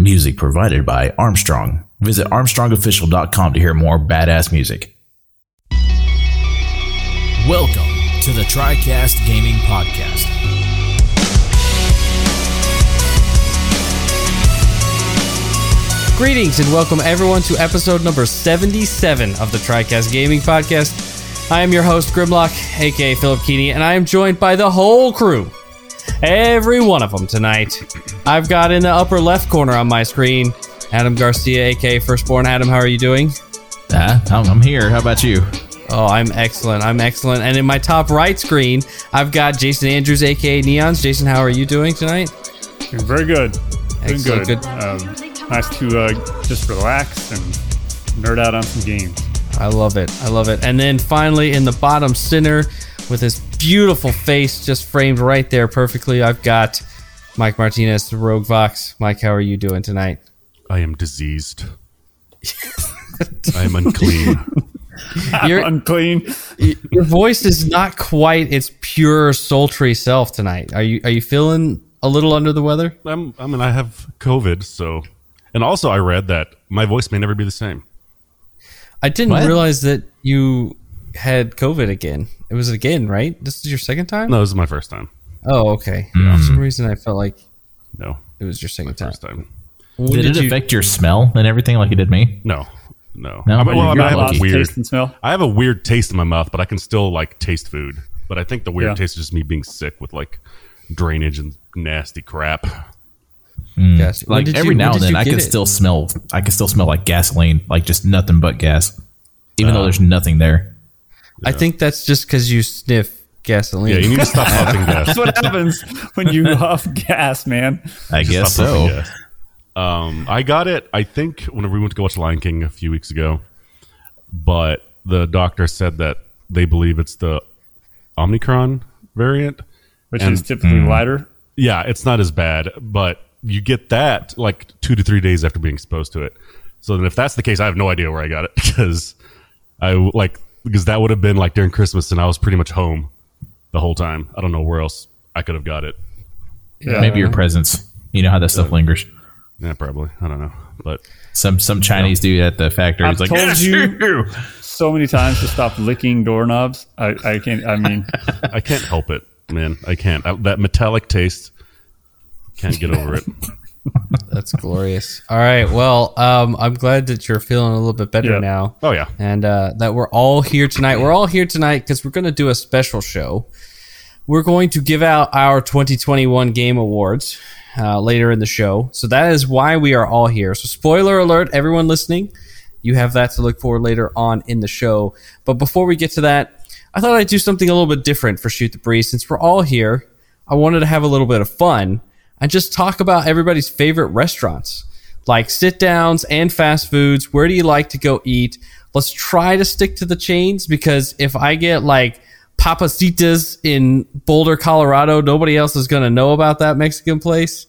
Music provided by Armstrong. Visit armstrongofficial.com to hear more badass music. Welcome to the TriCast Gaming Podcast. Greetings and welcome everyone to episode number 77 of the TriCast Gaming Podcast. I am your host Grimlock, aka Philip Keeney, and I am joined by the whole crew. Every one of them tonight. I've got in the upper left corner on my screen, Adam Garcia, aka Firstborn. Adam, how are you doing? I'm here. How about you? Oh, I'm excellent. And in my top right screen, I've got Jason Andrews, aka Neons. Jason, how are you doing tonight? Doing very good. Excellent. Doing good. Nice to just relax and nerd out on some games. I love it. And then finally, in the bottom center, with his beautiful face just framed right there perfectly, I've got Mike Martinez, the Rogue Vox. Mike, how are you doing tonight? I am diseased. I am unclean. You're unclean. Your voice is not quite its pure, sultry self tonight. Are you feeling a little under the weather? I have COVID, so... And also, I read that my voice may never be the same. I didn't realize that you had COVID again. It was again, right? This is your second time? No, this is my first time. Oh, okay. For some reason, I felt like it was your second time. First time. Did it affect your smell and everything like it did me? No. No, I have a weird taste and smell. I have a weird taste in my mouth, but I can still taste food. But I think the weird taste is just me being sick with drainage and nasty crap. Yes. Every now and then, I can still smell like gasoline, like just nothing but gas, even though there's nothing there. I think that's just because you sniff gasoline. Yeah, you need to stop huffing gas. That's what happens when you huff gas, man. I guess so. I got it, I think, whenever we went to go watch Lion King a few weeks ago. But the doctor said that they believe it's the Omicron variant. Which is typically lighter. Yeah, it's not as bad, but you get that 2 to 3 days after being exposed to it. So then if that's the case, I have no idea where I got it because that would have been during Christmas and I was pretty much home the whole time. I don't know where else I could have got it. Yeah. Maybe your presence. You know how that stuff lingers. Yeah, probably. I don't know. But some Chinese dude at the factory is I've told you so many times to stop licking doorknobs. I can't. I mean, I can't help it, man. I can't. That metallic taste. Can't get over it. That's glorious. All right. Well, I'm glad that you're feeling a little bit better now. Oh, yeah. And that we're all here tonight. We're all here tonight because we're going to do a special show. We're going to give out our 2021 Game Awards later in the show. So that is why we are all here. So spoiler alert, everyone listening, you have that to look for later on in the show. But before we get to that, I thought I'd do something a little bit different for Shoot the Breeze. Since we're all here, I wanted to have a little bit of fun and just talk about everybody's favorite restaurants, like sit downs and fast foods. Where do you like to go eat? Let's try to stick to the chains, because if I get Papacitas in Boulder, Colorado, nobody else is going to know about that Mexican place.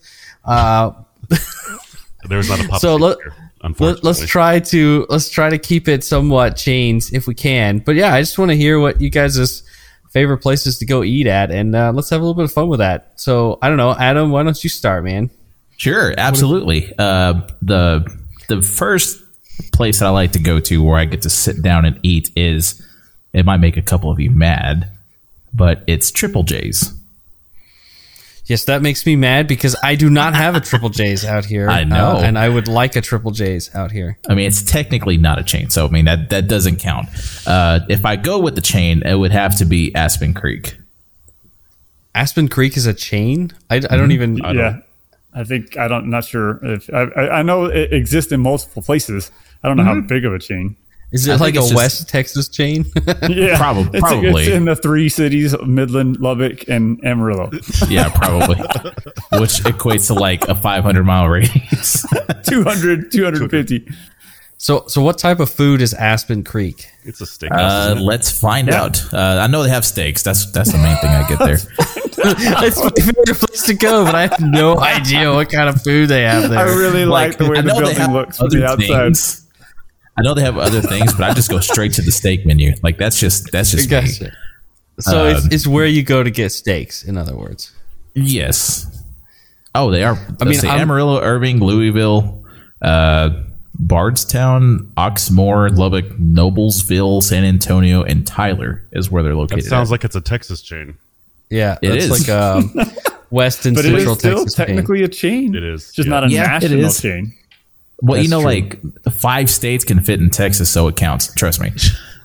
There's not a Papacita so here, unfortunately. Let's try to keep it somewhat chains if we can. But yeah, I just want to hear what you guys' favorite places to go eat at, and let's have a little bit of fun with that. So I don't know, Adam, why don't you start, man? Sure, absolutely. The first place that I like to go to where I get to sit down and eat is, it might make a couple of you mad, but it's Triple J's. Yes, that makes me mad because I do not have a Triple J's out here. I know. And I would like a Triple J's out here. I mean, it's technically not a chain, so I mean that doesn't count. If I go with the chain, it would have to be Aspen Creek. Aspen Creek is a chain? I don't even... I'm not sure if... I know it exists in multiple places. I don't know how big of a chain. Is it like a West Texas chain? Yeah, probably. It's in the 3 cities, Midland, Lubbock, and Amarillo. Yeah, probably. Which equates to a 500-mile radius. 250. So what type of food is Aspen Creek? It's a steak. Let's find out. I know they have steaks. That's the main thing I get there. It's my favorite place to go, but I have no idea what kind of food they have there. I really like the way the building looks from the outside. I know they have other things, but I just go straight to the steak menu. That's just gotcha. me. So it's where you go to get steaks, in other words. Yes. Oh, they are. I mean, Amarillo, Irving, Louisville, Bardstown, Oxmoor, Lubbock, Noblesville, San Antonio, and Tyler is where they're located. That sounds like it's a Texas chain. Yeah, it is like West and but Central it is still Texas technically a chain. It is just not a national chain. Well, That's you know, true. like 5 states can fit in Texas, so it counts. Trust me.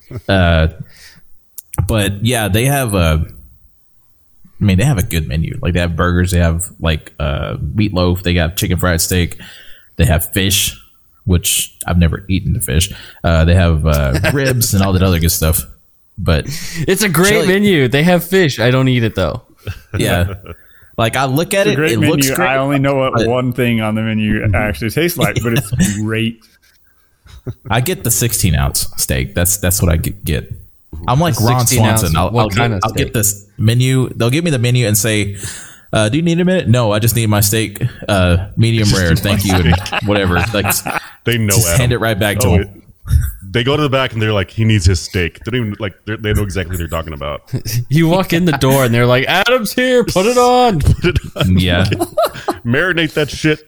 But yeah, they have they have a good menu. Like they have burgers, they have like meatloaf, they got chicken fried steak, they have fish, which I've never eaten the fish. They have ribs and all that other good stuff. But it's a great menu. They have fish. I don't eat it though. Yeah. Like I look at it, it menu. looks great. I only know what one thing on the menu actually tastes like, but it's great. I get the 16-ounce steak. That's what I get. I'm like Ron Swanson. I'll get this menu. They'll give me the menu and say, "Do you need a minute?" No, I just need my steak, medium rare. Thank you, and whatever. Like They know. just hand it right back to him. They go to the back and they're like, he needs his steak. They don't even like. They know exactly what they're talking about. You walk in the door and they're like, "Adam's here. Put it on." Yeah. Marinate that shit.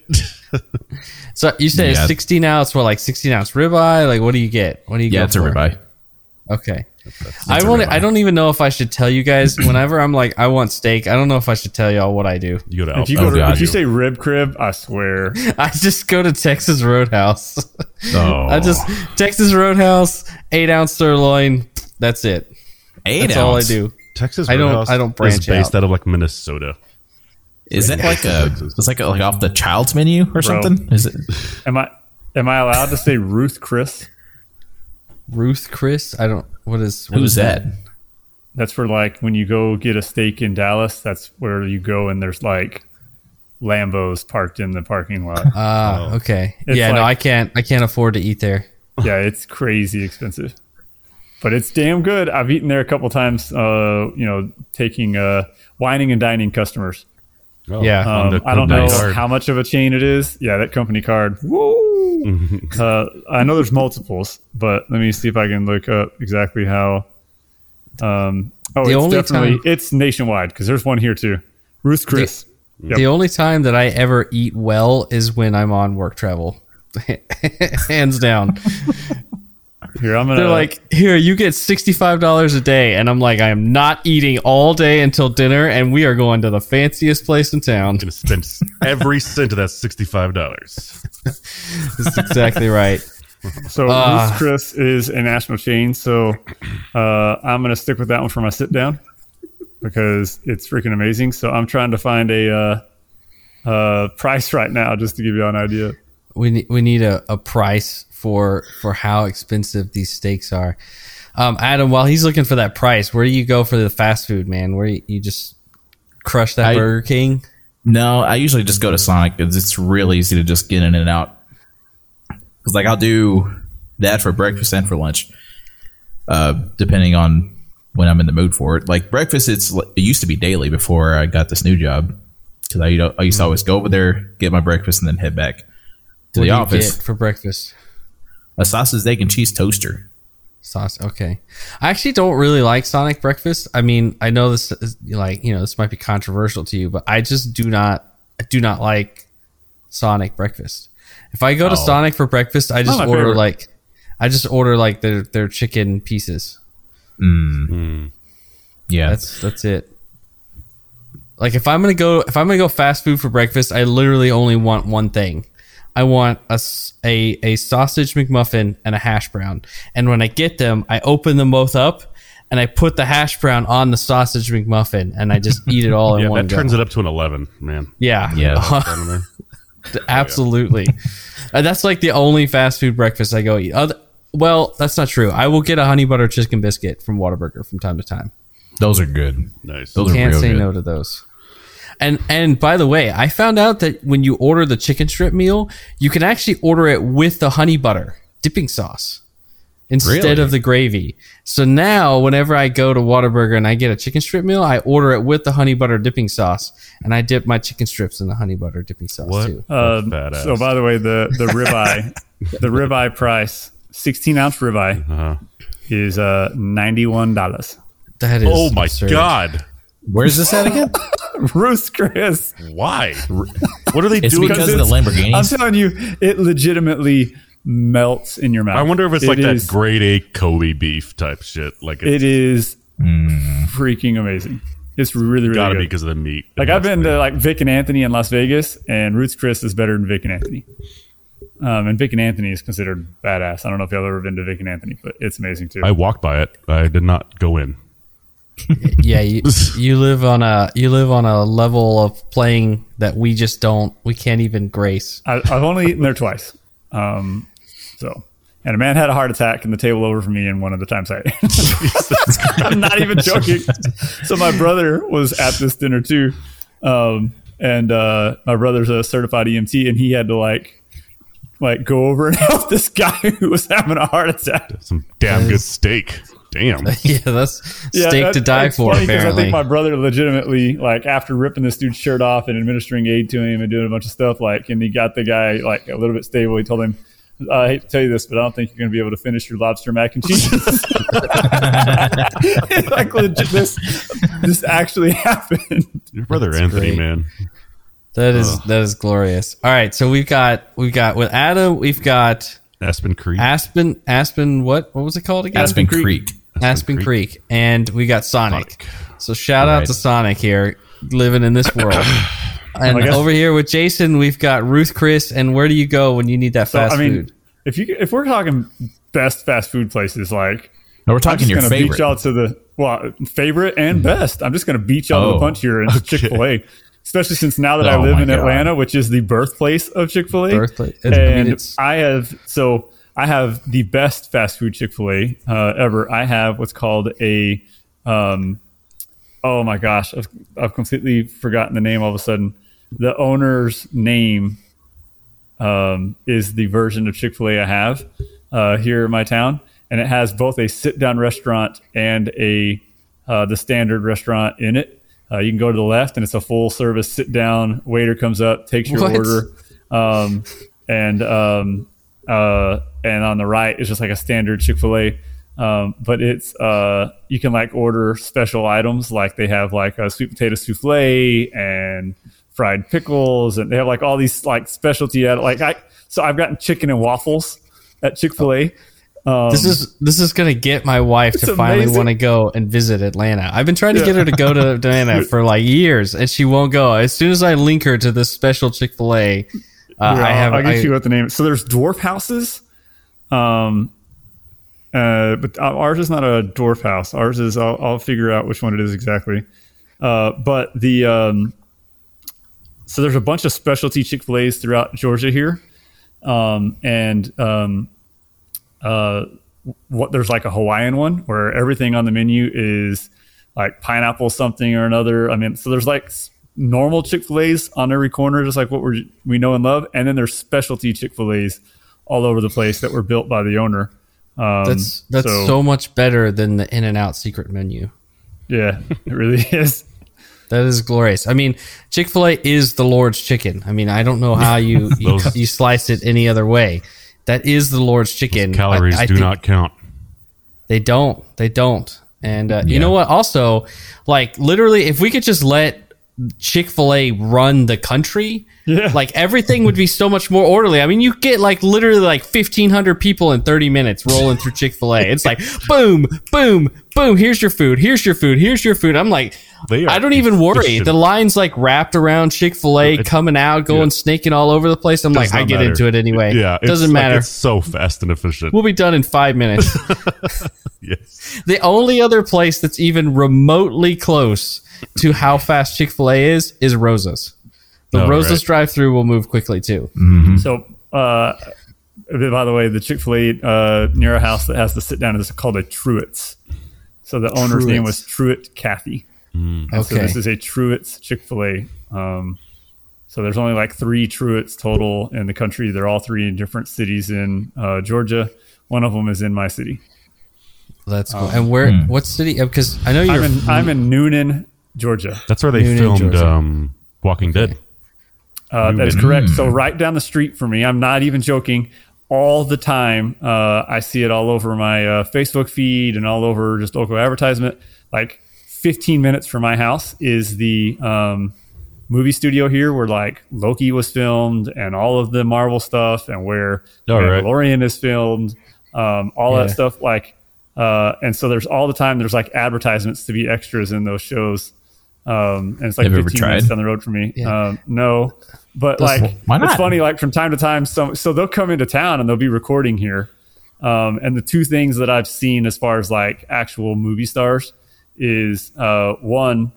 So you say 16 ounce? Well, like 16 ounce ribeye. Like what do you get? What do you get? Yeah, it's a ribeye. Okay. I don't even know if I should tell you guys. Whenever I'm like, I want steak, I don't know if I should tell y'all what I do. You go to if you say rib crib, I swear. I just go to Texas Roadhouse. Oh. I just Texas Roadhouse, 8-ounce sirloin. That's it. 8 That's ounce. all I do. Texas I Roadhouse don't branch is based out of like Minnesota. Is that like it's like off the child's menu or something? Is it? Am I allowed to say Ruth Chris? Ruth Chris? I don't. What Who's is that? That's for like when you go get a steak in Dallas. That's where you go and there's like Lambos parked in the parking lot. Okay. It's Yeah, no, like- I can't afford to eat there. Yeah, it's crazy expensive, but it's damn good. I've eaten there a couple times. Taking whining and dining customers. Oh, Yeah. on the I don't know company card. how much of a chain it is. Yeah, that company card. Woo! I know there's multiples, but let me see if I can look up exactly how. It's nationwide because there's one here too. Ruth Chris. Yep. The only time that I ever eat well is when I'm on work travel. Hands down. Here I'm gonna. They're like, here, you get $65 a day. And I'm like, I am not eating all day until dinner, and we are going to the fanciest place in town. Gonna spend every cent of that $65. That's exactly right. So Ruth Chris is a national chain. So I'm gonna stick with that one for my sit down because it's freaking amazing. So I'm trying to find a price right now just to give you an idea. We need a price for how expensive these steaks are. Adam, while he's looking for that price, where do you go for the fast food, man? Where you just crush that Burger King? No, I usually just go to Sonic because it's real easy to just get in and out. Because like I'll do that for breakfast and for lunch, depending on when I'm in the mood for it. Like breakfast, it used to be daily before I got this new job. Because I used to always go over there, get my breakfast, and then head back to the office. What do you get for breakfast? A sausage, egg, and cheese toaster. Sauce. Okay. I actually don't really like Sonic breakfast. I mean, I know this is this might be controversial to you, but I just do not like Sonic breakfast. If I go to Sonic for breakfast, I just order like their chicken pieces. Yeah. That's it. Like if I'm gonna go fast food for breakfast, I literally only want one thing. I want a sausage McMuffin and a hash brown. And when I get them, I open them both up and I put the hash brown on the sausage McMuffin and I just eat it all in one that go. turns it up to an 11, man. Yeah. Absolutely. That's like the only fast food breakfast I go eat. Well, that's not true. I will get a honey butter chicken biscuit from Whataburger from time to time. Those are good. Nice. Those are Can't real say good. no to those. And by the way, I found out that when you order the chicken strip meal, you can actually order it with the honey butter dipping sauce instead Really? of the gravy. So now whenever I go to Whataburger and I get a chicken strip meal, I order it with the honey butter dipping sauce and I dip my chicken strips in the honey butter dipping sauce too. That's badass. So by the way, the ribeye, the ribeye price, 16-ounce ribeye is $91. That is Oh my absurd. God. Where's this at again? Ruth's Chris. Why? What are they It's doing? because of the I'm Lamborghinis. telling you, it legitimately melts in your mouth. I wonder if it's It like that is- grade A Kobe beef type shit. Like It it's is freaking amazing. It's really, really gotta good. be because of the meat. Like I've been to like Vic and Anthony in Las Vegas, and Ruth's Chris is better than Vic and Anthony. And Vic and Anthony is considered badass. I don't know if y'all ever been to Vic and Anthony, but it's amazing too. I walked by it. I did not go in. Yeah, you live on a level of playing that we can't even grace. I've only eaten there twice. And a man had a heart attack in the table over from me in one of the times I ate. I'm not even joking. So my brother was at this dinner too. And my brother's a certified EMT, and he had to like go over and help this guy who was having a heart attack. Some damn good steak. Damn. Yeah, that's steak to die it's for. funny 'cause Apparently, I think my brother legitimately, like, after ripping this dude's shirt off and administering aid to him and doing a bunch of stuff, like, and he got the guy like a little bit stable. He told him, "I hate to tell you this, but I don't think you're going to be able to finish your lobster mac and cheese." Like, legit, this actually happened. Your brother Anthony, great. man. that is glorious. All right, so we've got with Adam, we've got Aspen Creek. Aspen. What was it called again? Aspen Creek. Aspen Creek, and we got Sonic. Sonic. So shout out Right. to Sonic here, living in this world. And I guess- over here with Jason, we've got Ruth Chris. And where do you go when you need that So, fast I mean, food? if we're talking best fast food places, like, No, we're I'm talking just your going to beat favorite. y'all to the favorite and best. I'm just going to beat y'all to Oh, the punch here in Chick-fil-A, especially since now that I Oh live my in God. Atlanta, which is the birthplace of Chick-fil-A. Birthplace. I And mean, it's- I have the best fast food Chick-fil-A ever. I have what's called a oh my gosh, I've completely forgotten the name all of a sudden. The owner's name is the version of Chick-fil-A I have here in my town, and it has both a sit-down restaurant and the standard restaurant in it. You can go to the left, and it's a full-service sit-down. Waiter comes up, takes your What? order, and on the right is just like a standard Chick-fil-A. But it's you can like order special items, like they have like a sweet potato souffle and fried pickles, and they have like all these like specialty so I've gotten chicken and waffles at Chick-fil-A. This is gonna get my wife to It's finally amazing. want to go and visit Atlanta. I've been trying to get her to go to Atlanta for like years, and she won't go. As soon as I link her to this special Chick-fil-A, I'll get you what the name is. So there's dwarf houses, but ours is not a dwarf house. Ours is I'll figure out which one it is exactly. But the so there's a bunch of specialty Chick-fil-A's throughout Georgia here, there's like a Hawaiian one where everything on the menu is like pineapple something or another. I mean, so there's like normal Chick-fil-A's on every corner, just like what we know and love, and then there's specialty Chick-fil-A's all over the place that were built by the owner. That's so much better than the In-N-Out secret menu. Yeah, it really is. That is glorious. I mean, Chick-fil-A is the Lord's chicken. I mean, I don't know how you slice it any other way. That is the Lord's chicken. Calories I do think not count. They don't. And you know what? Also, like literally, if we could just let Chick-fil-A run the country, like everything would be so much more orderly. I mean, you get like literally like 1,500 people in 30 minutes rolling through Chick-fil-A. It's like boom, boom, boom. Here's your food. Here's your food. Here's your food. I'm like, They are I don't even worry. efficient. The line's like wrapped around Chick-fil-A, coming out, going, snaking all over the place. I'm like, Does I not get matter. into it anyway. Yeah, doesn't matter. It's so fast and efficient. We'll be done in 5 minutes. Yes. The only other place that's even remotely close to how fast Chick-fil-A is Rosa's. The Oh, Rosa's right. drive-through will move quickly too. So, by the way, the Chick-fil-A near our house that has the sit down is called a Truett's. So the owner's name was Truett Kathy. And So Okay. this is a Truett's Chick-fil-A. So there's only like 3 Truett's total in the country. They're all 3 in different cities in Georgia. One of them is in my city. That's cool. And where? What city? Because I know you're. I'm in Noonan, Georgia. That's where they Noonan, filmed Georgia. Walking Dead. That is correct. So right down the street from me, I'm not even joking. All the time, I see it all over my Facebook feed and all over just local advertisement. Like 15 minutes from my house is the movie studio here where like Loki was filmed and all of the Marvel stuff, and where Mandalorian is filmed, all that stuff. Like, and so there's all the time there's like advertisements to be extras in those shows. And it's like 15 minutes down the road for me. No, but like, it's funny, like from time to time, so they'll come into town and they'll be recording here. And the two things that I've seen as far as like actual movie stars is, one,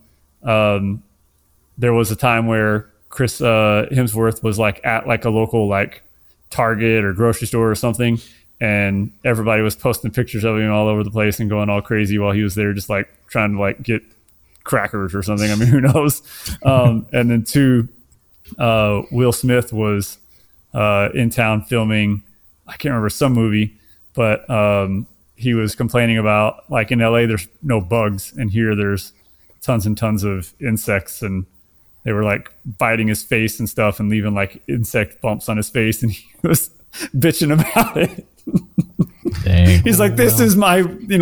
there was a time where Chris Hemsworth was like at like a local like Target or grocery store or something, and everybody was posting pictures of him all over the place and going all crazy while he was there, just like trying to like get crackers or something. I mean, who knows? And then two, Will Smith was in town filming, I can't remember, some movie, but he was complaining about, like, in LA there's no bugs, and here there's tons and tons of insects, and they were like biting his face and stuff and leaving like insect bumps on his face, and he was bitching about it. Dang. He's like, this is my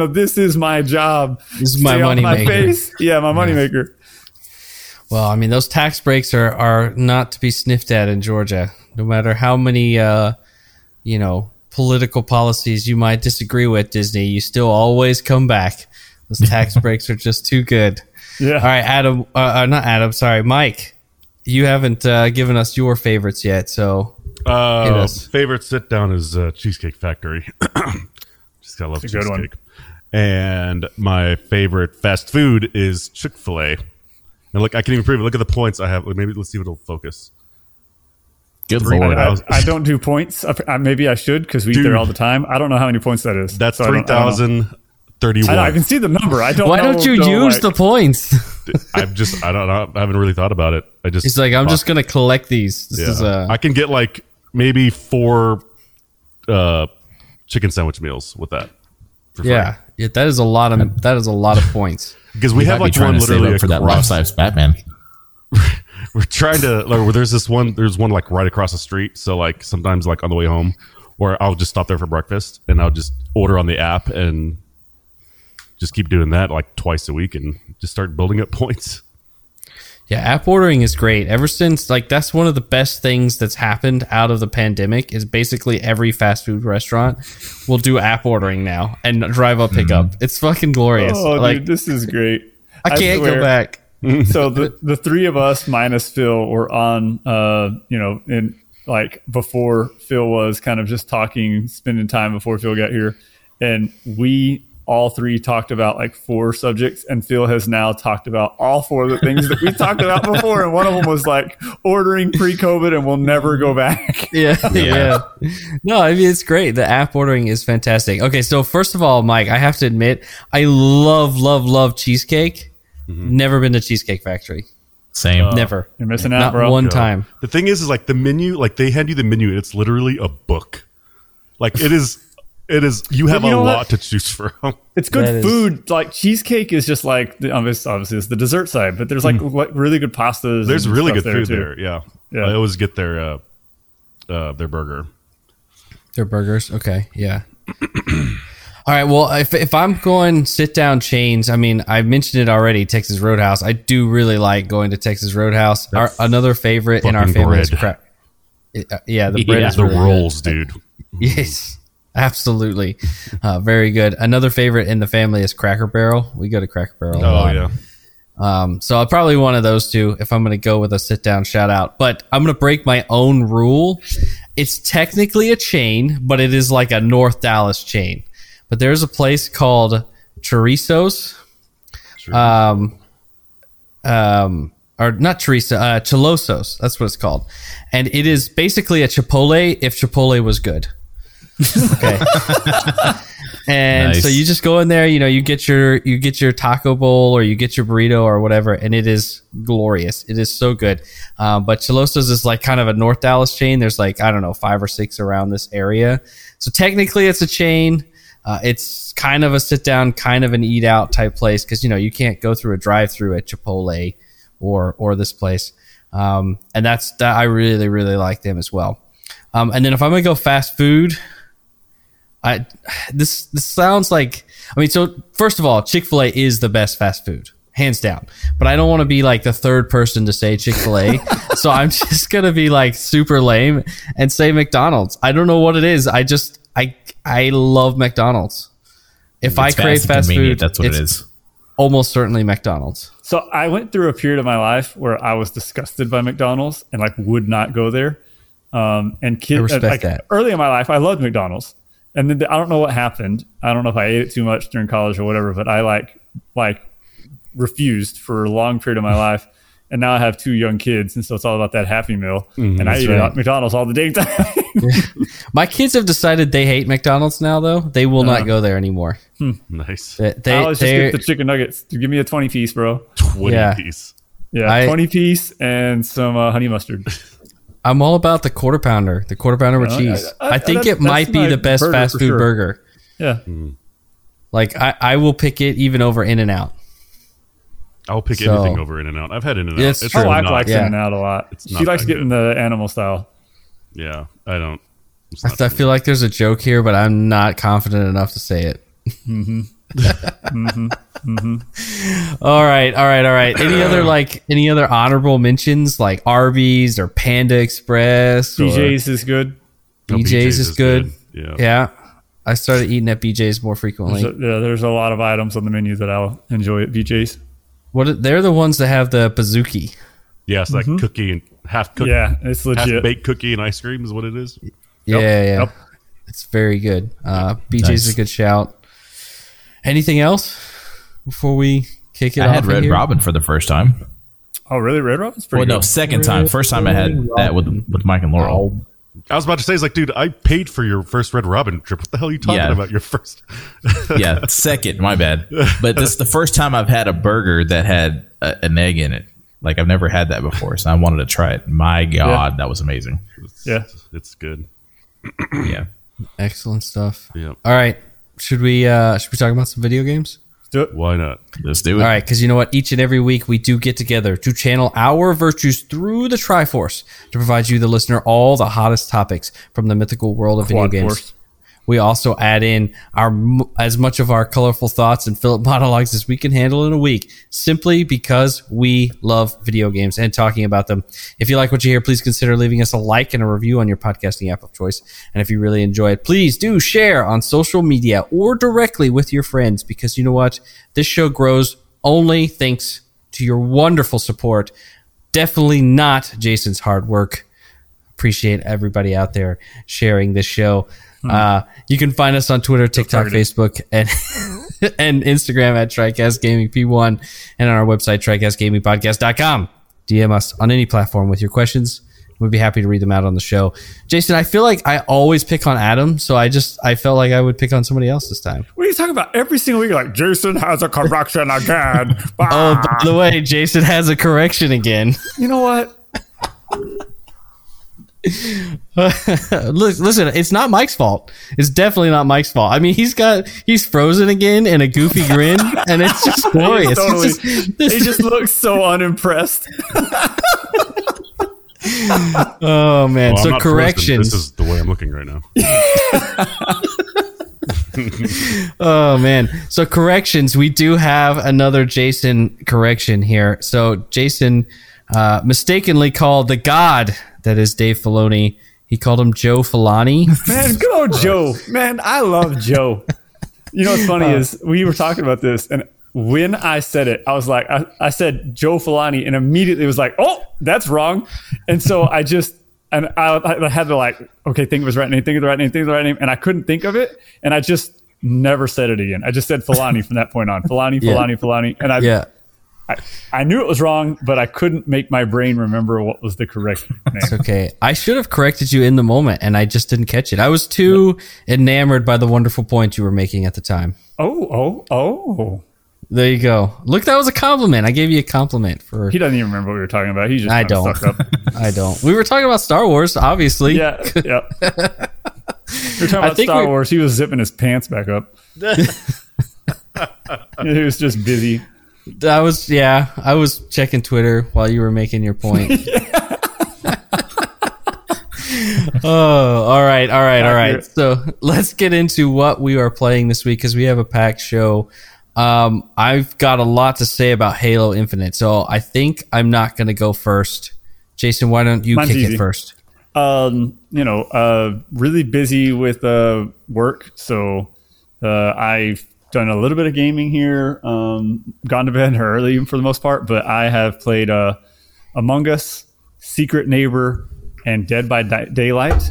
job. This is my money maker. Face. Yeah, my money maker. Well, I mean, those tax breaks are not to be sniffed at in Georgia. No matter how many, political policies you might disagree with, Disney, you still always come back. Those tax breaks are just too good. Yeah. All right, Adam. Not Adam. Sorry, Mike. You haven't given us your favorites yet, so. Favorite sit down is Cheesecake Factory. Just gotta love cheesecake. And my favorite fast food is Chick-fil-A. And look, I can even prove it. Look at the points I have. Maybe let's see if it'll focus. Good Lord. I don't do points. Maybe I should, because we eat there all the time. I don't know how many points that is. That's 3,031. I can see the number. I don't. Why don't you use the points? I don't know. I haven't really thought about it. He's like, I'm just gonna collect these. I can get like maybe 4 chicken sandwich meals with that. Yeah, that is a lot of points. Because we have like one literally for that life-size Batman. We're trying to like, there's one like right across the street. So like sometimes like on the way home, where I'll just stop there for breakfast and I'll just order on the app and just keep doing that like twice a week and just start building up points. Yeah, app ordering is great. Ever since, like, that's one of the best things that's happened out of the pandemic is basically every fast food restaurant will do app ordering now and drive up pickup. It's fucking glorious. Oh, like, dude, this is great. I can't go back. So the three of us minus Phil were on, in like before Phil was kind of just talking, spending time before Phil got here. And we all three talked about like 4 subjects, and Phil has now talked about all 4 of the things that we talked about before. And one of them was like ordering pre-COVID and we'll never go back. Yeah. No, I mean, it's great. The app ordering is fantastic. Okay. So first of all, Mike, I have to admit, I love cheesecake. Mm-hmm. Never been to Cheesecake Factory. Same. Never. You're missing out, not bro. one time. The thing is like the menu, like they hand you the menu and it's literally a book. Like it is, you have a lot to choose from. It's good food. Like cheesecake is just like, obviously it's the dessert side, but there's like really good pastas. There's and really good there food too. there. Yeah. I always get their burger. Their burgers. Okay. Yeah. All right. Well, if I'm going sit down chains, I mean, I mentioned it already, Texas Roadhouse. I do really like going to Texas Roadhouse. Another favorite in our family is crap. Yeah, the bread is the really rolls, good. dude. Yes, absolutely. Very good. Another favorite in the family is Cracker Barrel. We go to Cracker Barrel a lot. Yeah. So I'll probably one of those two if I'm going to go with a sit down shout out. But I'm going to break my own rule. It's technically a chain, but it is like a North Dallas chain. But there's a place called Chorizo's, or not Chorizo, Chilosos. That's what it's called, and it is basically a Chipotle if Chipotle was good. Okay, and nice. So you just go in there. You get your taco bowl or you get your burrito or whatever, and it is glorious. It is so good. But Chilosos is like kind of a North Dallas chain. There's like, I don't know, 5 or 6 around this area. So technically, it's a chain. It's kind of a sit down, kind of an eat out type place because you can't go through a drive through at Chipotle or this place, and that I really really like them as well. And then if I'm gonna go fast food, this sounds like, I mean, so first of all, Chick-fil-A is the best fast food. hands down. But I don't want to be like the third person to say Chick-fil-A. So I'm just going to be like super lame and say McDonald's. I don't know what it is. I love McDonald's. If I crave fast food, that's what it is. Almost certainly McDonald's. So I went through a period of my life where I was disgusted by McDonald's and like would not go there. And kids, I respect like, that. Early in my life, I loved McDonald's, and then I don't know what happened. I don't know if I ate it too much during college or whatever, but I like refused for a long period of my life. And now I have 2 young kids, and so it's all about that Happy Meal. And I eat it at McDonald's all the damn time. My kids have decided they hate McDonald's now, though. They will not go there anymore. Nice. I always just get the chicken nuggets. Give me a 20-piece, bro. 20 piece. Yeah, 20-piece and some honey mustard. I'm all about the quarter pounder with cheese. I think it might be the best fast food burger. Yeah. Like, I will pick it even over In-N-Out. I'll pick anything over In-N-Out. I've had In-N-Out. It's true. My wife likes In-N-Out a lot. She likes getting the animal style. Yeah, I don't. I feel like there's a joke here, but I'm not confident enough to say it. All right. Any other honorable mentions like Arby's or Panda Express? BJ's is good. BJ's is good. Yeah. I started eating at BJ's more frequently. There's a lot of items on the menu that I'll enjoy at BJ's. They're the ones that have the Pizookie. Yeah, it's like cookie and half cookie. Yeah, it's legit. Half baked cookie and ice cream is what it is. Yeah. It's very good. BJ's is a good shout. Anything else before we kick it off? I had Red Robin for the first time. Oh, really? Red Robin's pretty good. No, second time. First time I had that with Mike and Laurel. I was about to say, it's like, dude, I paid for your first Red Robin trip. What the hell are you talking about? Your first? Yeah, second. My bad. But this is the first time I've had a burger that had an egg in it. Like, I've never had that before, so I wanted to try it. My God, that was amazing. It's good. Yeah. Excellent stuff. Yeah. All right. Should we talk about some video games? Let's do it. Why not? Let's do it. All right, because you know what? Each and every week we do get together to channel our virtues through the Triforce to provide you, the listener, all the hottest topics from the mythical world of video games. Force. We also add in as much of our colorful thoughts and Philip monologues as we can handle in a week, simply because we love video games and talking about them. If you like what you hear, please consider leaving us a like and a review on your podcasting app of choice. And if you really enjoy it, please do share on social media or directly with your friends, because you know what? This show grows only thanks to your wonderful support. Definitely not Jason's hard work. Appreciate everybody out there sharing this show. You can find us on Twitter, TikTok, Facebook, and and Instagram at TriCastGamingP1, and on our website, TriCastGamingPodcast.com. DM us on any platform with your questions. We'd be happy to read them out on the show. Jason, I feel like I always pick on Adam, so I felt like I would pick on somebody else this time. What are you talking about? Every single week, you're like, Jason has a correction again. Oh, by the way, Jason has a correction again. You know what? Listen, it's not Mike's fault. It's definitely not Mike's fault. I mean, he's frozen again in a goofy grin, and it's just glorious. He just looks so unimpressed. Oh man! Well, so corrections. This is the way I'm looking right now. Oh man! So corrections. We do have another Jason correction here. So Jason mistakenly called the god that is Dave Filoni. He called him Joe Filani. Man, good old Joe. Man, I love Joe. You know what's funny is we were talking about this, and when I said it, I was like, I said Joe Filani, and immediately it was like, oh, that's wrong. And so I had to like, okay, think of his right name, think of the right name, and I couldn't think of it, and I just never said it again. I just said Filani from that point on. Filani. And I knew it was wrong, but I couldn't make my brain remember what was the correct name. It's okay. I should have corrected you in the moment, and I just didn't catch it. I was too enamored by the wonderful point you were making at the time. Oh. There you go. Look, that was a compliment. I gave you a compliment for. He doesn't even remember what we were talking about. He just I don't. Stuck up. I don't. We were talking about Star Wars, obviously. Yeah. We were talking about Star Wars. He was zipping his pants back up. He was just busy. I was checking Twitter while you were making your point. Oh, all right. So let's get into what we are playing this week, because we have a packed show. I've got a lot to say about Halo Infinite, so I think I'm not going to go first. Jason, why don't you kick it first? Really busy with work, so I've done a little bit of gaming here. Gone to bed early for the most part, but I have played Among Us, Secret Neighbor, and Dead by Daylight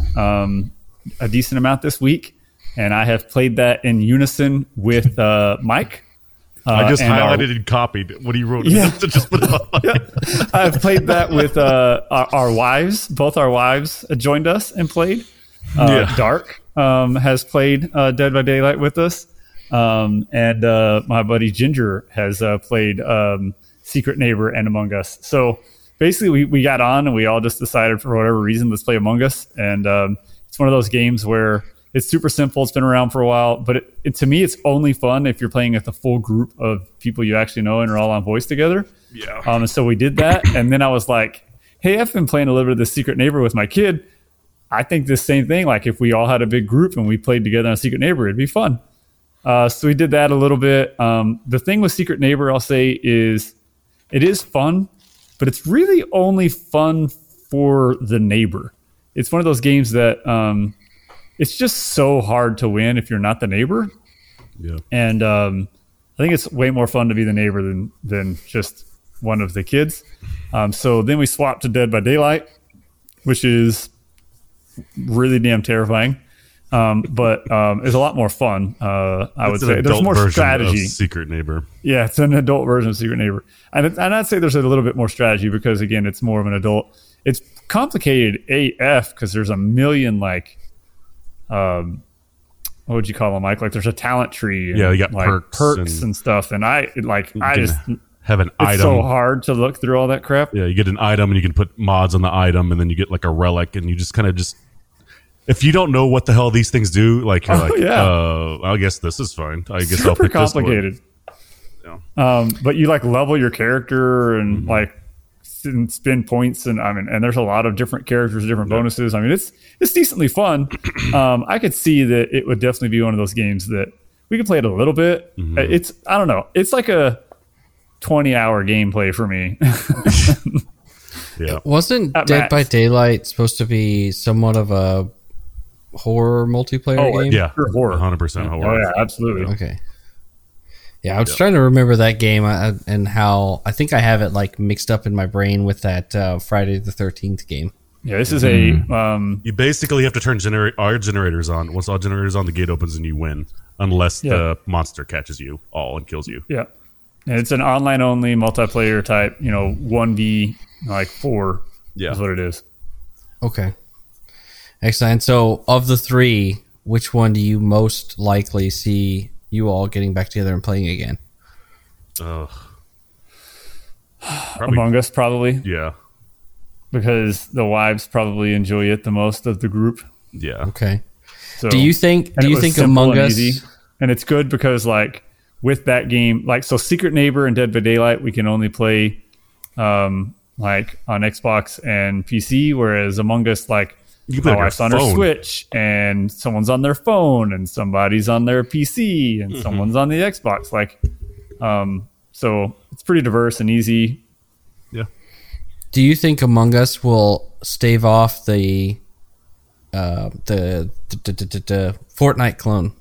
a decent amount this week, and I have played that in unison with Mike. I just highlighted and copied what he wrote. Yeah. To just put it on. Yeah. I've played that with our wives. Both our wives joined us and played. Dark has played Dead by Daylight with us. And my buddy Ginger has played Secret Neighbor and Among Us. So basically we got on and we all just decided for whatever reason, let's play Among Us. And it's one of those games where it's super simple. It's been around for a while, but to me, it's only fun if you're playing with a full group of people you actually know and are all on voice together. Yeah. And so we did that. And then I was like, hey, I've been playing a little bit of the Secret Neighbor with my kid. I think the same thing. Like if we all had a big group and we played together on Secret Neighbor, it'd be fun. So we did that a little bit. The thing with Secret Neighbor, I'll say, is it is fun, but it's really only fun for the neighbor. It's one of those games that it's just so hard to win if you're not the neighbor. Yeah. And I think it's way more fun to be the neighbor than just one of the kids. So then we swapped to Dead by Daylight, which is really damn terrifying. But it's a lot more fun. I would say there's more strategy. Secret Neighbor. Yeah, it's an adult version of Secret Neighbor. And I'd say there's a little bit more strategy because, again, it's more of an adult. It's complicated AF because there's a million, like, what would you call them, Mike? Like, there's a talent tree. And, yeah, you got like, perks and stuff. And I just have an item. It's so hard to look through all that crap. Yeah, you get an item and you can put mods on the item, and then you get like a relic, and you just kind of if you don't know what the hell these things do, like you're I guess this is fine. I guess I'll pick complicated. This one. Yeah. But you like level your character and like spin points, and and there's a lot of different characters, different bonuses. I mean, it's decently fun. I could see that it would definitely be one of those games that we could play it a little bit. It's I don't know. It's like a 20-hour gameplay for me. Yeah. Wasn't Dead by Daylight supposed to be somewhat of a horror multiplayer game? Yeah, sure, horror. 100% horror. Oh yeah, absolutely. Okay. Yeah, I was trying to remember that game and how I think I have it like mixed up in my brain with that Friday the 13th game. Yeah, this is you basically have to turn our generators on. Once all generators on, the gate opens and you win, unless the monster catches you all and kills you. Yeah, and it's an online only multiplayer type. 1v like 4 is what it is. Okay. Excellent. So, of the three, which one do you most likely see you all getting back together and playing again? Among Us, probably. Yeah. Because the wives probably enjoy it the most of the group. Yeah. Okay. So, do you think Among Us... Easy. And it's good because, like, with that game, like, so Secret Neighbor and Dead by Daylight, we can only play, like, on Xbox and PC, whereas Among Us, like, my wife's on her Switch, and someone's on their phone, and somebody's on their PC, and someone's on the Xbox. Like, so it's pretty diverse and easy. Yeah. Do you think Among Us will stave off the Fortnite clone?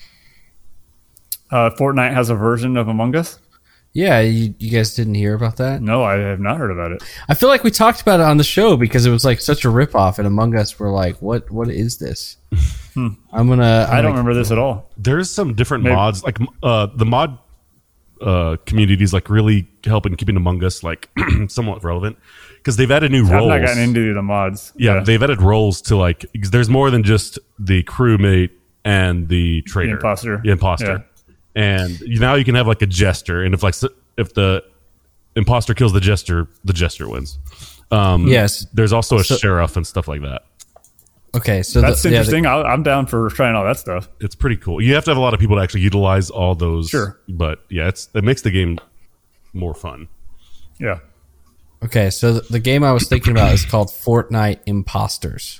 Fortnite has a version of Among Us? Yeah, you guys didn't hear about that? No, I have not heard about it. I feel like we talked about it on the show because it was like such a ripoff, and Among Us were like, "What is this?" I don't remember this at all. There's some different mods, like the mod community is like really helping keeping Among Us like somewhat relevant because they've added new roles. I've not gotten into the mods. Yeah, they've added roles to like there's more than just the crewmate and the traitor, the imposter. Yeah. And now you can have like a jester, and if the imposter kills the jester wins. Yes. There's also a sheriff and stuff like that. Okay, so that's interesting. I'm down for trying all that stuff. It's pretty cool. You have to have a lot of people to actually utilize all those. Sure. But yeah, it makes the game more fun. Yeah. Okay, so the game I was thinking about is called Fortnite Imposters.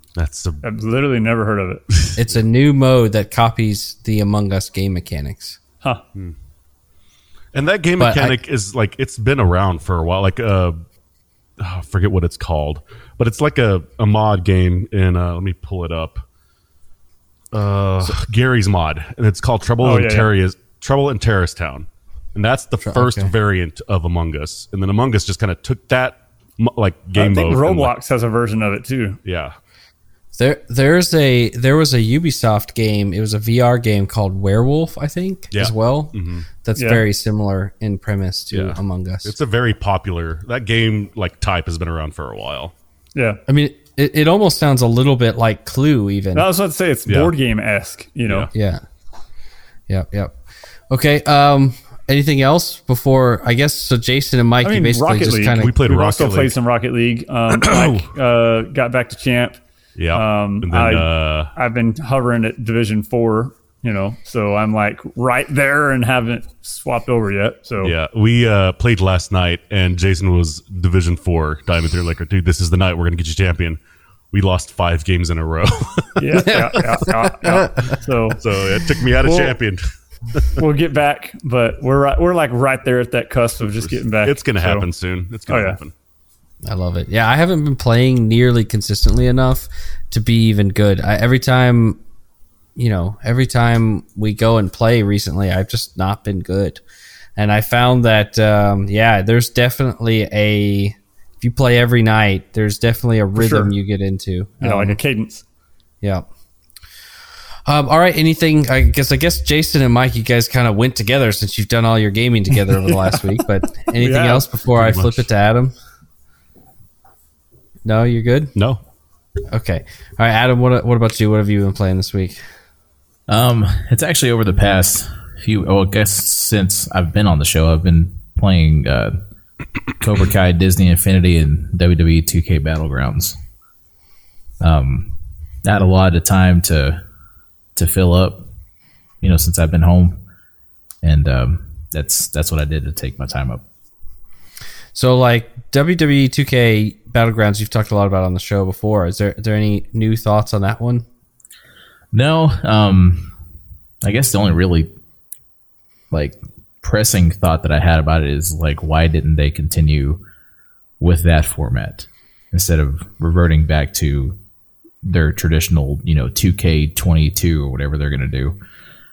I've literally never heard of it. It's a new mode that copies the Among Us game mechanics. Huh. And that game But mechanic is like, it's been around for a while. Like, I forget what it's called, but it's like a mod game in, let me pull it up. Gary's mod, and it's called Trouble in Terrorist Town. And that's the first variant of Among Us. And then Among Us just kind of took that like game mode. I think Roblox has a version of it too. Yeah. There was a Ubisoft game. It was a VR game called Werewolf, I think, as well. Mm-hmm. That's very similar in premise to Among Us. It's a very popular, that game like type has been around for a while. Yeah. I mean, it almost sounds a little bit like Clue, even. I was about to say it's board game-esque, you know. Yeah. Yep. Okay. Anything else before? I guess so. Jason and Mike, you basically Rocket just League. kind of We played Rocket League. Played some Rocket League. Mike got back to champ. Yeah. And then, I've been hovering at Division 4. You know, so I'm like right there and haven't swapped over yet. So yeah, we played last night, and Jason was Division 4 Diamond 3 Liquor. Dude, this is the night we're gonna get you champion. We lost 5 games in a row. Yeah. So it took me out of champion. We'll get back, but we're like right there at that cusp of just getting back. It's gonna happen soon. It's gonna happen. I love it. Yeah, I haven't been playing nearly consistently enough to be even good. Every time we go and play recently, I've just not been good. And I found that, there's definitely if you play every night, there's definitely a rhythm you get into. Like a cadence. Yeah. All right. Anything, I guess Jason and Mike, you guys kind of went together since you've done all your gaming together over the last week, but anything else before I flip it to Adam? No, you're good? No. Okay. All right, Adam, what about you? What have you been playing this week? It's actually over the past I guess since I've been on the show, I've been playing Cobra Kai, Disney Infinity, and WWE 2K Battlegrounds. I had a lot of time to fill up, since I've been home, and that's what I did to take my time up. So, like WWE 2K Battlegrounds, you've talked a lot about on the show before. Is there any new thoughts on that one? No, I guess the only really pressing thought that I had about it is why didn't they continue with that format instead of reverting back to their traditional, 2K22 or whatever they're going to do.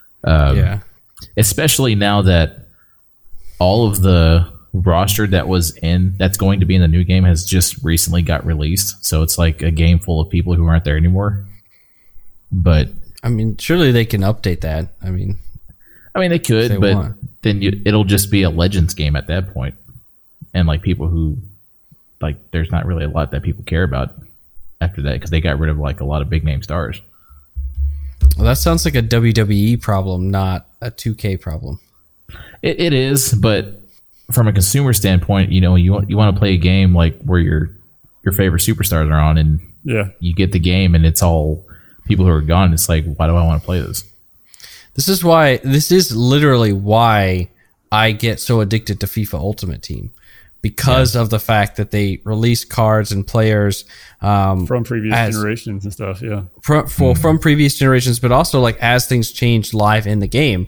Especially now that all of the roster that's going to be in the new game has just recently got released. So it's like a game full of people who aren't there anymore. But I mean, surely they can update that. I mean they could, but then it'll just be a Legends game at that point. And people who there's not really a lot that people care about after that because they got rid of a lot of big name stars. Well, that sounds like a WWE problem, not a 2K problem. It is, but from a consumer standpoint, you want to play a game where your favorite superstars are on, and you get the game, and it's all people who are gone. It's why do I want to play this? This is literally why I get so addicted to FIFA Ultimate Team, because of the fact that they release cards and players from previous generations and stuff. Yeah, from previous generations, but also as things change live in the game.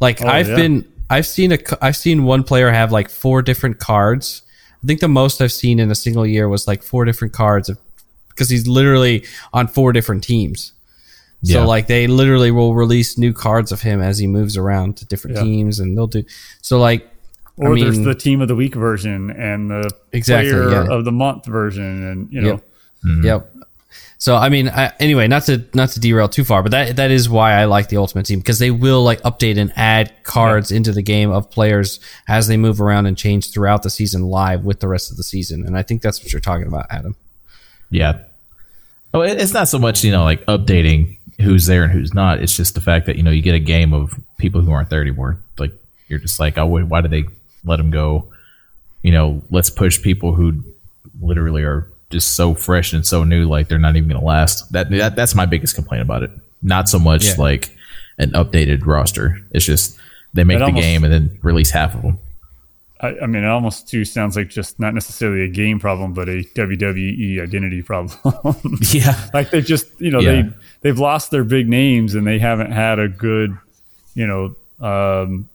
I've seen one player have 4 different cards. I think the most I've seen in a single year was 4 different cards because he's literally on 4 different teams. So they literally will release new cards of him as he moves around to different teams, and they'll do so. There's the team of the week version and the player of the month version, and Yep. So anyway, not to derail too far, but that is why I like the Ultimate Team, because they will update and add cards into the game of players as they move around and change throughout the season live with the rest of the season, and I think that's what you're talking about, Adam. Yeah. Oh, it's not so much updating who's there and who's not. It's just the fact that you get a game of people who aren't there anymore. You're just oh, why do they let them go? Let's push people who literally are just so fresh and so new, they're not even going to last. That's my biggest complaint about it. Not so much an updated roster. It's just they make the game and then release half of them. It almost too sounds like just not necessarily a game problem, but a WWE identity problem. Yeah, they've just they've lost their big names and they haven't had a good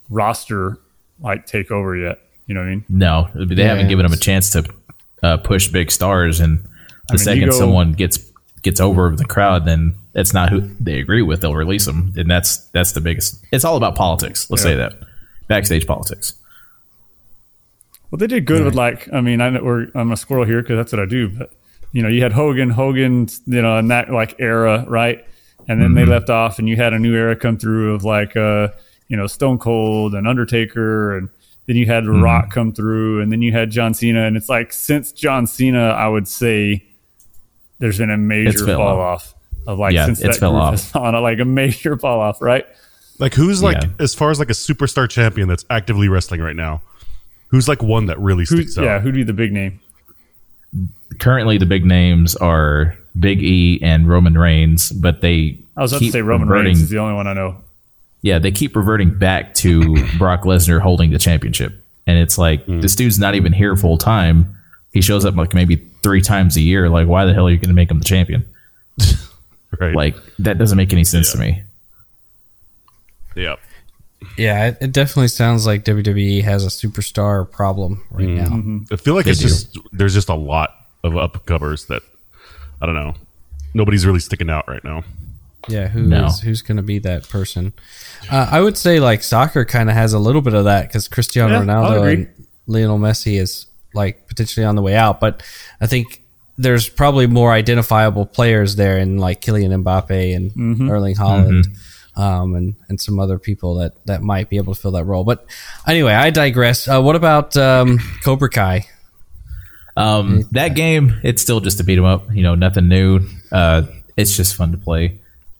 roster like take over yet. You know what I mean? No, they haven't given them a chance to push big stars, and the second someone gets over the crowd, then it's not who they agree with. They'll release them, and that's the biggest. It's all about politics. Let's say that backstage politics. Well, they did good with I'm a squirrel here because that's what I do. But you had Hogan, in that like era, right? And then they left off, and you had a new era come through of like Stone Cold and Undertaker, and then you had The Rock come through, and then you had John Cena. And it's like since John Cena, I would say there's been a major fall off of like since that fell group off. has fallen, like a major fall off, right? Like who's like as far as like a superstar champion that's actively wrestling right now? Who's like one that really sticks out? Yeah, who'd be the big name? Currently, the big names are Big E and Roman Reigns, but I was about to say Roman Reigns is the only one I know. Yeah, they keep reverting back to Brock Lesnar holding the championship. And it's like, this dude's not even here full time. He shows up like maybe 3 times a year. Like, why the hell are you going to make him the champion? Right. Like, that doesn't make any sense to me. Yeah. Yeah, it definitely sounds like WWE has a superstar problem right now. I feel like there's just a lot of upcomers that, I don't know, nobody's really sticking out right now. Yeah, who's going to be that person? I would say like soccer kind of has a little bit of that because Cristiano Ronaldo and Lionel Messi is like potentially on the way out. But I think there's probably more identifiable players there in like Kylian Mbappe and Erling Haaland. And some other people that might be able to fill that role. But anyway, I digress. What about Cobra Kai? That game, it's still just a beat 'em up. Nothing new. It's just fun to play.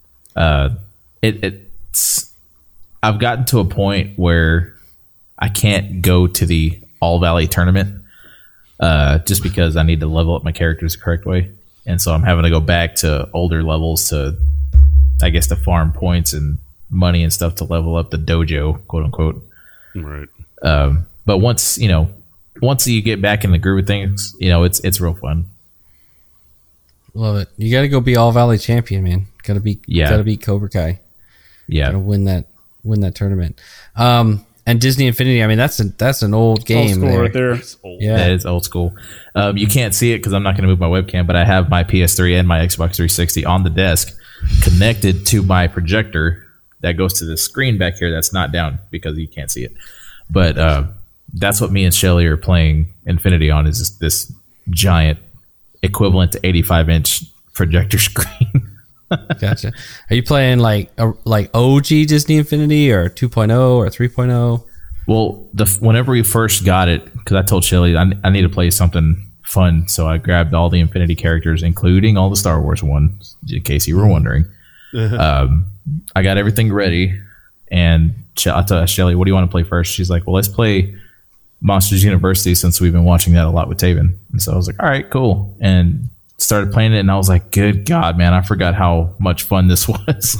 I've gotten to a point where I can't go to the All Valley tournament just because I need to level up my characters the correct way. And so I'm having to go back to older levels to, I guess, to farm points and money and stuff to level up the dojo, quote unquote. Right. But once you get back in the groove of things, it's real fun. Love it. You got to go be All Valley champion, man. Got to beat Cobra Kai. Yeah. Got to win that tournament. And Disney Infinity, I mean, that's an old game. Old school right there. Yeah. That is old school. You can't see it because I'm not going to move my webcam, but I have my PS3 and my Xbox 360 on the desk connected to my projector that goes to the screen back here that's not down because you can't see it. But that's what me and Shelly are playing Infinity on, is this giant equivalent to 85-inch projector screen. Gotcha. Are you playing like OG Disney Infinity or 2.0 or 3.0? Well, whenever we first got it, because I told Shelly I need to play something fun, so I grabbed all the Infinity characters, including all the Star Wars ones, in case you were wondering. I got everything ready, and I told Shelly, what do you want to play first? She's like, well, let's play Monsters University since we've been watching that a lot with Taven. And so I was like, all right, cool. And started playing it, and I was like, good God, man, I forgot how much fun this was.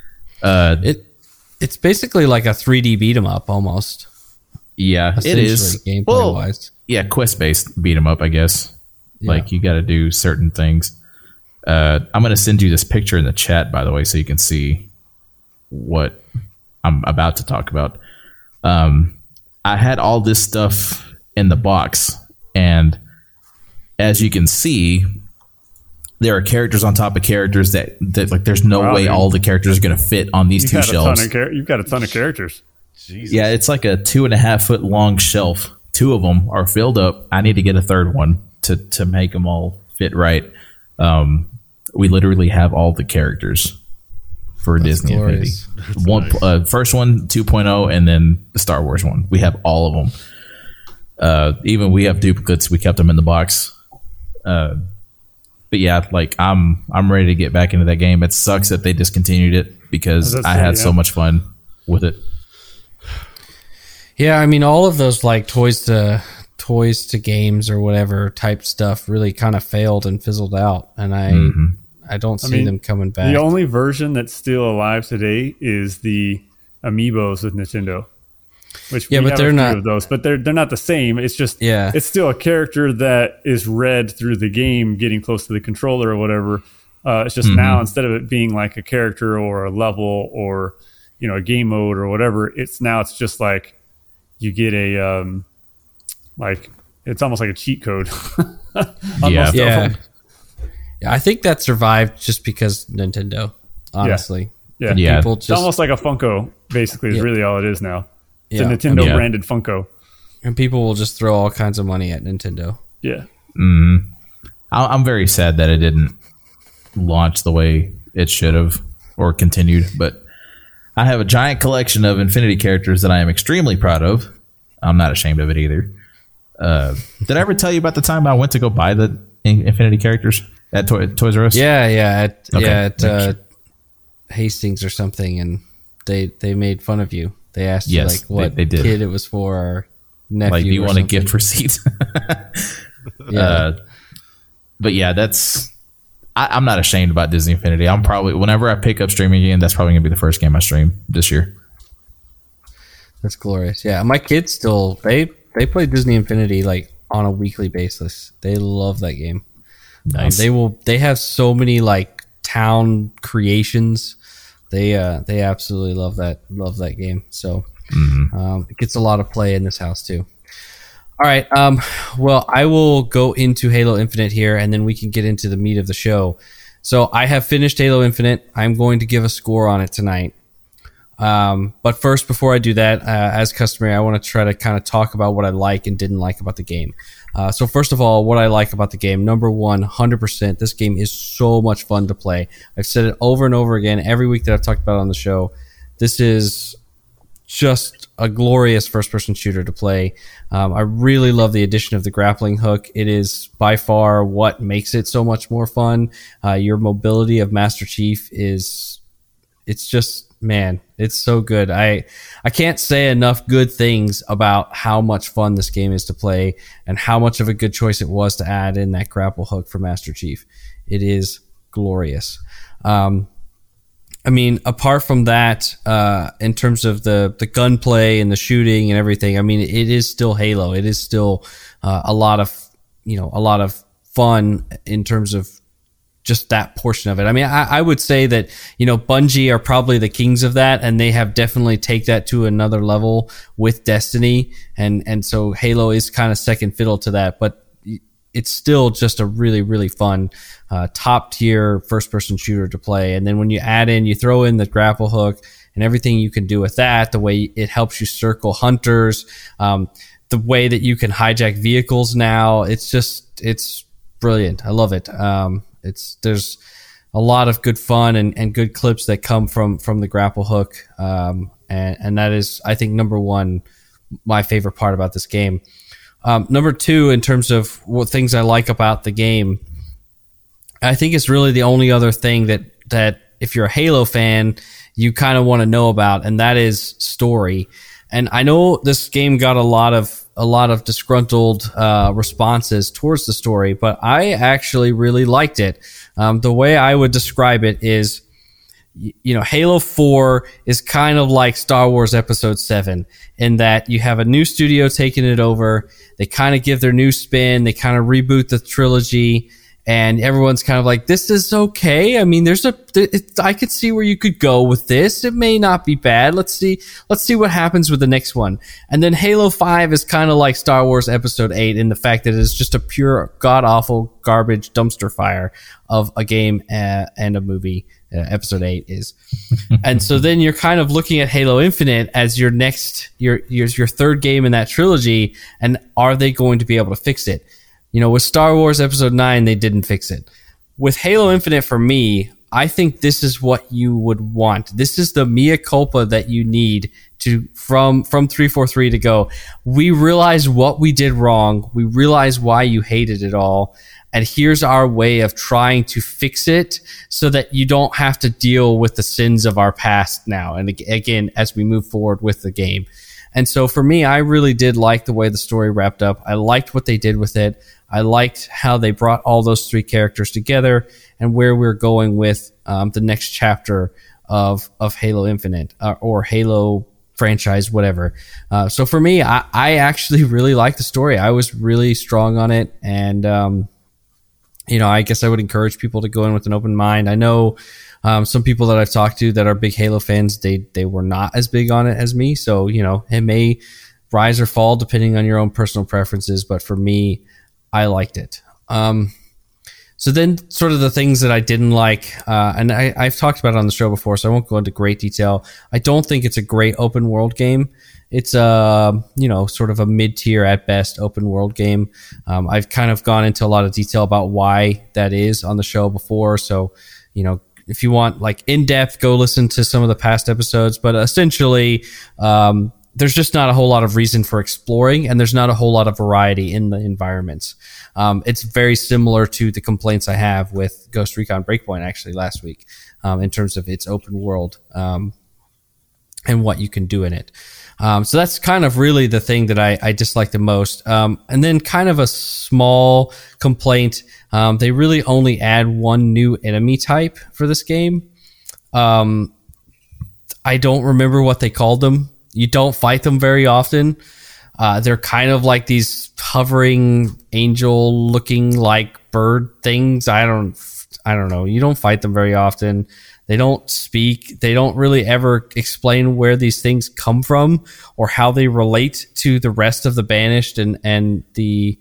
It's basically like a 3D beat 'em up almost. Yeah, it is. Gameplay wise. Yeah, quest-based beat 'em up, I guess. Yeah. Like, you got to do certain things. I'm going to send you this picture in the chat, by the way, so you can see what I'm about to talk about. I had all this stuff in the box, and as you can see, there are characters on top of characters that like there's no way all the characters are going to fit on these two shelves. You've got a ton of characters. Jesus. Yeah, it's like a 2.5 foot long shelf. 2 of them are filled up. I need to get a third one to make them all fit right. We literally have all the characters for Disney Infinity. Nice. First one, 2.0, and then the Star Wars one. We have all of them. Even we have duplicates. We kept them in the box. But yeah, like I'm ready to get back into that game. It sucks that they discontinued it because I had so much fun with it. Yeah, I mean, all of those like toys to games or whatever type stuff really kind of failed and fizzled out, and I don't see them coming back. The only version that's still alive today is the Amiibos with Nintendo. Which but they're not of those, but they're not the same. It's just it's still a character that is read through the game, getting close to the controller or whatever. It's just now instead of it being like a character or a level or a game mode or whatever. It's just like you get a like it's almost like a cheat code. Yeah, I think that survived just because Nintendo. Honestly, yeah. People it's almost like a Funko. Basically, is really all it is now. It's a Nintendo branded Funko, and people will just throw all kinds of money at Nintendo. Yeah. I'm very sad that it didn't launch the way it should have or continued, but I have a giant collection of Infinity characters that I am extremely proud of. I'm not ashamed of it either. Did I ever tell you about the time I went to go buy the Infinity characters at Toys R Us? Yeah, at Hastings or something, and they made fun of you. They asked you like what they did. Kid it was for, or nephew. Like, do you want something. a gift receipt? But yeah, I'm not ashamed about Disney Infinity. I'm probably, whenever I pick up streaming again, that's probably gonna be the first game I stream this year. That's glorious. Yeah, my kids still they play Disney Infinity like on a weekly basis. They love that game. Nice. They have so many like town creations. They absolutely love that game. So it gets a lot of play in this house too. All right. Well, I will go into Halo Infinite here, and then we can get into the meat of the show. So I have finished Halo Infinite. I'm going to give a score on it tonight. But first, before I do that, as customary, I want to try to kind of talk about what I like and didn't like about the game. So first of all, what I like about the game, number one, 100%, this game is so much fun to play. I've said it over and over again every week that I've talked about it on the show. This is just a glorious first-person shooter to play. I really love the addition of the grappling hook. It is by far what makes it so much more fun. Your mobility of Master Chief it's just, man, it's so good. I can't say enough good things about how much fun this game is to play and how much of a good choice it was to add in that grapple hook for Master Chief. It is glorious. I mean, apart from that, in terms of the gunplay and the shooting and everything, I mean, it is still Halo. It is still a lot of fun in terms of just that portion of it. I mean, I would say that, Bungie are probably the kings of that, and they have definitely take that to another level with Destiny. And so Halo is kind of second fiddle to that, but it's still just a really, really fun, top tier first person shooter to play. And then when you throw in the grapple hook and everything you can do with that, the way it helps you circle hunters, the way that you can hijack vehicles now, it's brilliant. I love it. There's a lot of good fun and good clips that come from the grapple hook. And that is, I think, number one, my favorite part about this game. Number two, in terms of what things I like about the game, I think it's really the only other thing that if you're a Halo fan, you kind of want to know about, and that is story. And I know this game got a lot of disgruntled responses towards the story, but I actually really liked it. The way I would describe it is, Halo 4 is kind of like Star Wars Episode 7 in that you have a new studio taking it over. They kind of give their new spin. They kind of reboot the trilogy, and everyone's kind of like, this is okay. I mean, I could see where you could go with this. It may not be bad. Let's see what happens with the next one. And then Halo 5 is kind of like Star Wars Episode 8 in the fact that it's just a pure god-awful garbage dumpster fire of a game and a movie. Episode 8 is. And so then you're kind of looking at Halo Infinite as your third game in that trilogy, and are they going to be able to fix it? With Star Wars Episode 9, they didn't fix it. With Halo Infinite, for me, I think this is what you would want. This is the mea culpa that you need from 343 to go, we realize what we did wrong. We realize why you hated it all. And here's our way of trying to fix it so that you don't have to deal with the sins of our past now. And again, as we move forward with the game. And so for me, I really did like the way the story wrapped up. I liked what they did with it. I liked how they brought all those three characters together and where we're going with the next chapter of Halo Infinite or Halo franchise, whatever. So for me, I actually really liked the story. I was really strong on it. And, I guess I would encourage people to go in with an open mind. I know Some people that I've talked to that are big Halo fans, they were not as big on it as me. So, it may rise or fall depending on your own personal preferences. But for me, I liked it. So then sort of the things that I didn't like, and I've talked about it on the show before, so I won't go into great detail. I don't think it's a great open world game. It's sort of a mid-tier at best open world game. I've kind of gone into a lot of detail about why that is on the show before. So, if you want like in depth, go listen to some of the past episodes, but essentially, there's just not a whole lot of reason for exploring, and there's not a whole lot of variety in the environments. It's very similar to the complaints I have with Ghost Recon Breakpoint actually last week, in terms of its open world, and what you can do in it. So that's kind of really the thing that I dislike the most. And then kind of a small complaint. They really only add one new enemy type for this game. I don't remember what they called them. You don't fight them very often. They're kind of like these hovering angel looking like bird things. I don't know. You don't fight them very often. They don't speak. They don't really ever explain where these things come from or how they relate to the rest of the Banished and the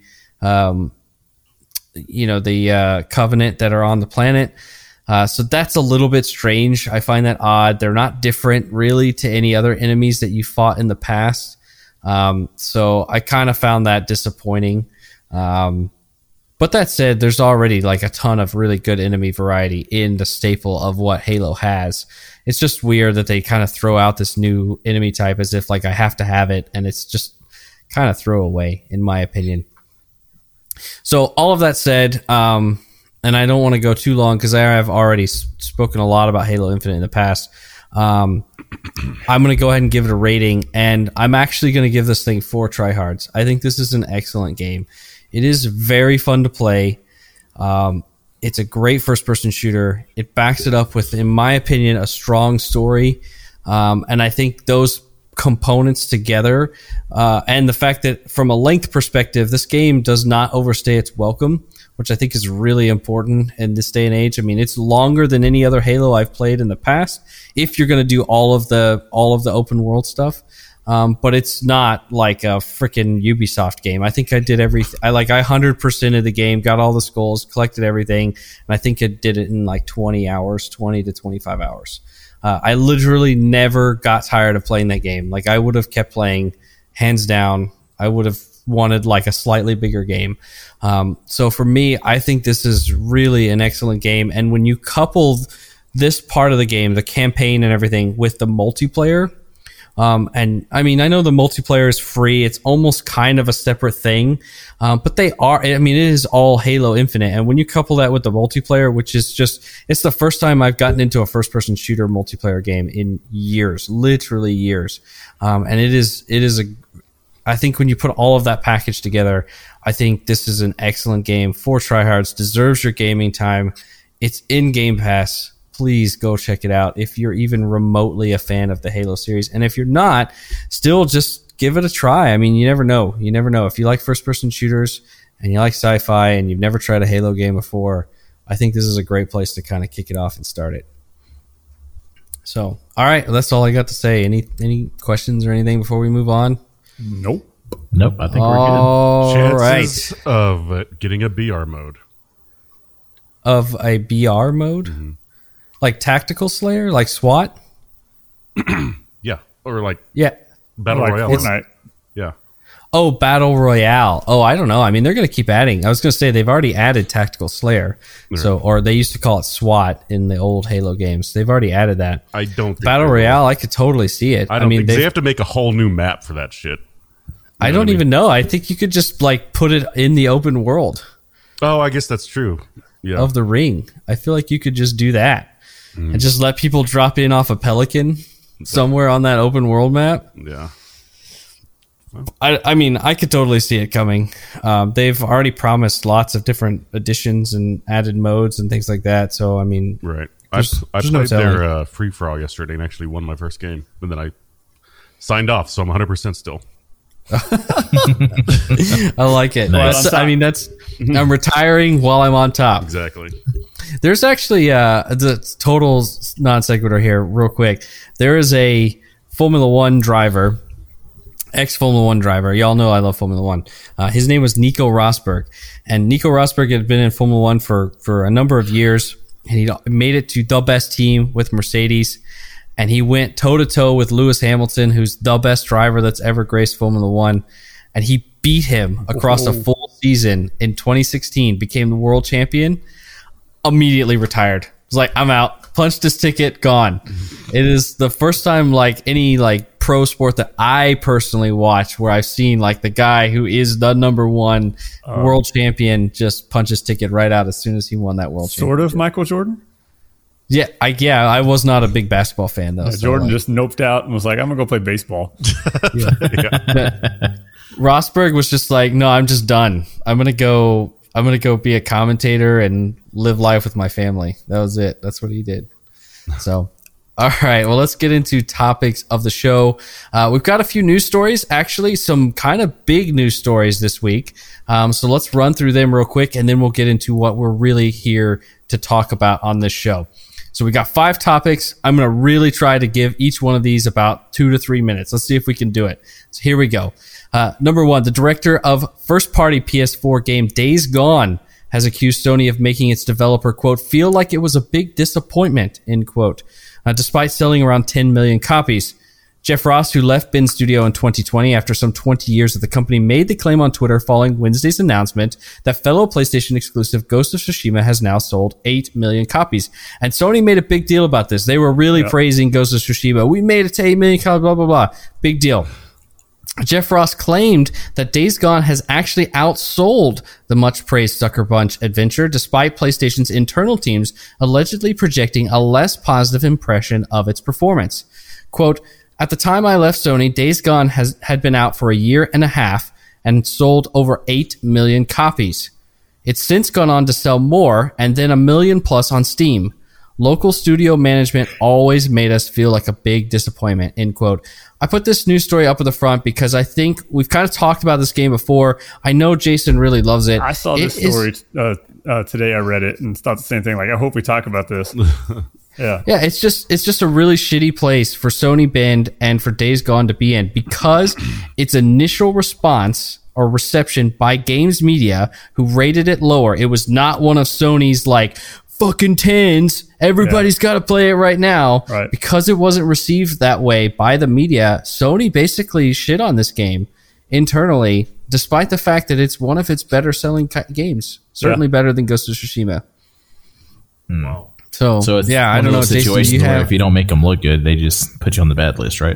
Covenant that are on the planet. So that's a little bit strange. I find that odd. They're not different really to any other enemies that you fought in the past. So I kind of found that disappointing. But that said, there's already like a ton of really good enemy variety in the staple of what Halo has. It's just weird that they kind of throw out this new enemy type as if like I have to have it, and it's just kind of throwaway in my opinion. So all of that said, and I don't want to go too long because I have already spoken a lot about Halo Infinite in the past. I'm going to go ahead and give it a rating, and I'm actually going to give this thing 4 tryhards. I think this is an excellent game. It is very fun to play. It's a great first-person shooter. It backs it up with, in my opinion, a strong story. And I think those components together, and the fact that from a length perspective, this game does not overstay its welcome, which I think is really important in this day and age. I mean, it's longer than any other Halo I've played in the past, if you're going to do all of the open world stuff. But it's not like a freaking Ubisoft game. I think I did everything. I 100% of the game, got all the skulls, collected everything, and I think I did it in like 20 to 25 hours. I literally never got tired of playing that game. Like I would have kept playing, hands down. I would have wanted like a slightly bigger game. So for me, I think this is really an excellent game. And when you couple this part of the game, the campaign and everything, with the multiplayer, and I mean, I know the multiplayer is free. It's almost kind of a separate thing. But it is all Halo Infinite. And when you couple that with the multiplayer, which is just, it's the first time I've gotten into a first person shooter multiplayer game in years, literally years. And I think when you put all of that package together, I think this is an excellent game. 4 tryhards, deserves your gaming time. It's in Game Pass. Please go check it out if you're even remotely a fan of the Halo series. And if you're not, still just give it a try. I mean, you never know. You never know. If you like first-person shooters and you like sci-fi and you've never tried a Halo game before, I think this is a great place to kind of kick it off and start it. So, all right, that's all I got to say. Any questions or anything before we move on? Nope. I think we're good. Chances of getting a BR mode. Of a BR mode? Mm-hmm. Like Tactical Slayer? Like SWAT? Yeah. Or like Battle Royale. Fortnite. Yeah. Oh, Battle Royale. Oh, I don't know. I mean, they're going to keep adding. I was going to say they've already added Tactical Slayer. Right. Or they used to call it SWAT in the old Halo games. They've already added that. I don't think Battle Royale, I could totally see it. I mean, they have to make a whole new map for that shit. I don't even know. I think you could just like put it in the open world. Oh, I guess that's true. Yeah. Of the ring. I feel like you could just do that. And just let people drop in off a Pelican somewhere on that open world map. Yeah. Well. I mean, I could totally see it coming. They've already promised lots of different additions and added modes and things like that. So, I mean... Right. I played their free-for-all yesterday and actually won my first game. And then I signed off, so I'm 100% still. I like it. Nice. I mean, I'm retiring while I'm on top. Exactly. There's actually the total non sequitur here, real quick. There is a Formula One driver, ex-Formula One driver. Y'all know I love Formula One. His name was Nico Rosberg. And Nico Rosberg had been in Formula One for a number of years. And he made it to the best team with Mercedes. And he went toe-to-toe with Lewis Hamilton, who's the best driver that's ever graced Formula One. And he beat him across a full season in 2016, became the world champion, immediately retired. Was like, I'm out. Punched his ticket, gone. It is the first time any pro sport that I personally watch where I've seen the guy who is the number one world champion just punch his ticket right out as soon as he won that world championship. Sort of Michael Jordan? Yeah, I was not a big basketball fan though. Jordan just noped out and was like, I'm gonna go play baseball. Rosberg was just like, no, I'm just done. I'm gonna go be a commentator and live life with my family. That was it. That's what he did. So, all right. Well, let's get into topics of the show. We've got a few news stories, actually, some kind of big news stories this week. So let's run through them real quick, and then we'll get into what we're really here to talk about on this show. So we got 5 topics. I'm going to really try to give each one of these about 2 to 3 minutes. Let's see if we can do it. So here we go. Number 1, the director of first-party PS4 game Days Gone has accused Sony of making its developer, quote, feel like it was a big disappointment, end quote, despite selling around 10 million copies. Jeff Ross, who left Bin Studio in 2020 after some 20 years at the company, made the claim on Twitter following Wednesday's announcement that fellow PlayStation exclusive Ghost of Tsushima has now sold 8 million copies. And Sony made a big deal about this. They were really praising Ghost of Tsushima. We made it to 8 million copies, blah, blah, blah. Big deal. Jeff Ross claimed that Days Gone has actually outsold the much-praised Sucker Punch adventure, despite PlayStation's internal teams allegedly projecting a less positive impression of its performance. Quote, at the time I left Sony, Days Gone had been out for a year and a half and sold over 8 million copies. It's since gone on to sell more and then 1 million plus on Steam. Local studio management always made us feel like a big disappointment, end quote. I put this news story up at the front because I think we've kind of talked about this game before. I know Jason really loves it. I saw this story today. I read it and thought the same thing. I hope we talk about this. Yeah, it's just a really shitty place for Sony Bend and for Days Gone to be in because its initial response or reception by Games Media, who rated it lower. It was not one of Sony's fucking 10s. Everybody's got to play it right now. Right. Because it wasn't received that way by the media, Sony basically shit on this game internally, despite the fact that it's one of its better selling games. Certainly better than Ghost of Tsushima. Wow. So it's I don't know. Situation where if you don't make them look good, they just put you on the bad list, right?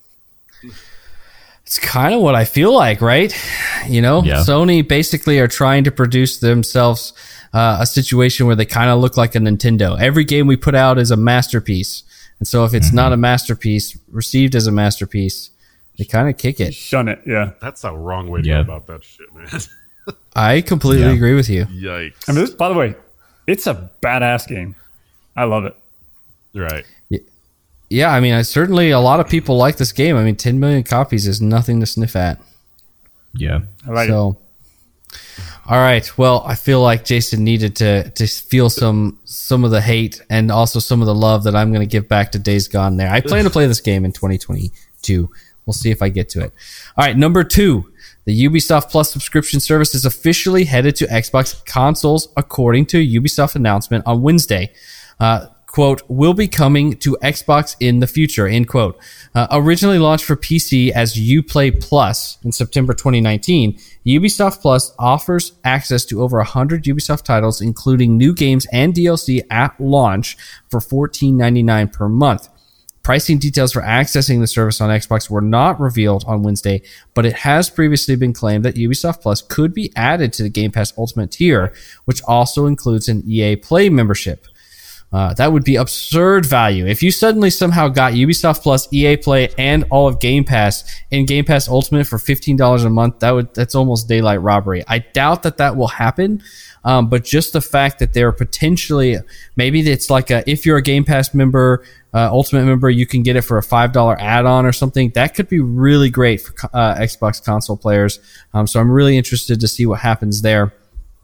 It's kind of what I feel like, right? Sony basically are trying to produce themselves a situation where they kind of look like a Nintendo. Every game we put out is a masterpiece. And so if it's not a masterpiece, received as a masterpiece, they kind of kick it. Shun it, yeah. That's a wrong way to go about that shit, man. I completely agree with you. Yikes. I mean, by the way, it's a badass game. I love it. Right. Yeah, I mean, certainly a lot of people like this game. I mean, 10 million copies is nothing to sniff at. Yeah. I like it. All right. Well, I feel like Jason needed to feel some of the hate and also some of the love that I'm going to give back to Days Gone there. I plan to play this game in 2022. We'll see if I get to it. All right. Number 2, the Ubisoft Plus subscription service is officially headed to Xbox consoles, according to a Ubisoft announcement on Wednesday. Quote, will be coming to Xbox in the future, end quote. Originally launched for PC as Uplay Plus in September 2019, Ubisoft Plus offers access to over 100 Ubisoft titles, including new games and DLC at launch for $14.99 per month. Pricing details for accessing the service on Xbox were not revealed on Wednesday, but it has previously been claimed that Ubisoft Plus could be added to the Game Pass Ultimate tier, which also includes an EA Play membership. That would be absurd value. If you suddenly somehow got Ubisoft Plus, EA Play, and all of Game Pass in Game Pass Ultimate for $15 a month, that's almost daylight robbery. I doubt that will happen, but just the fact that they're potentially, maybe it's like if you're a Game Pass member, Ultimate member, you can get it for a $5 add-on or something. That could be really great for Xbox console players. So I'm really interested to see what happens there.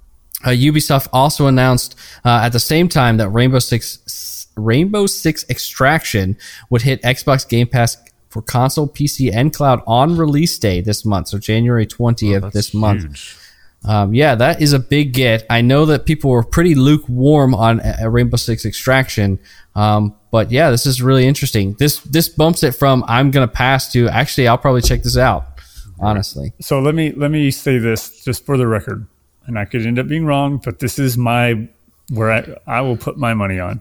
Ubisoft also announced at the same time that Rainbow Six Extraction would hit Xbox Game Pass for console, PC, and cloud on release day this month, so January 20th this month. Huge. Yeah, that is a big get. I know that people were pretty lukewarm on Rainbow Six Extraction, but yeah, this is really interesting. This bumps it from I'm gonna pass to actually I'll probably check this out. Honestly, So let me say this just for the record, and I could end up being wrong, but this is where I will put my money on.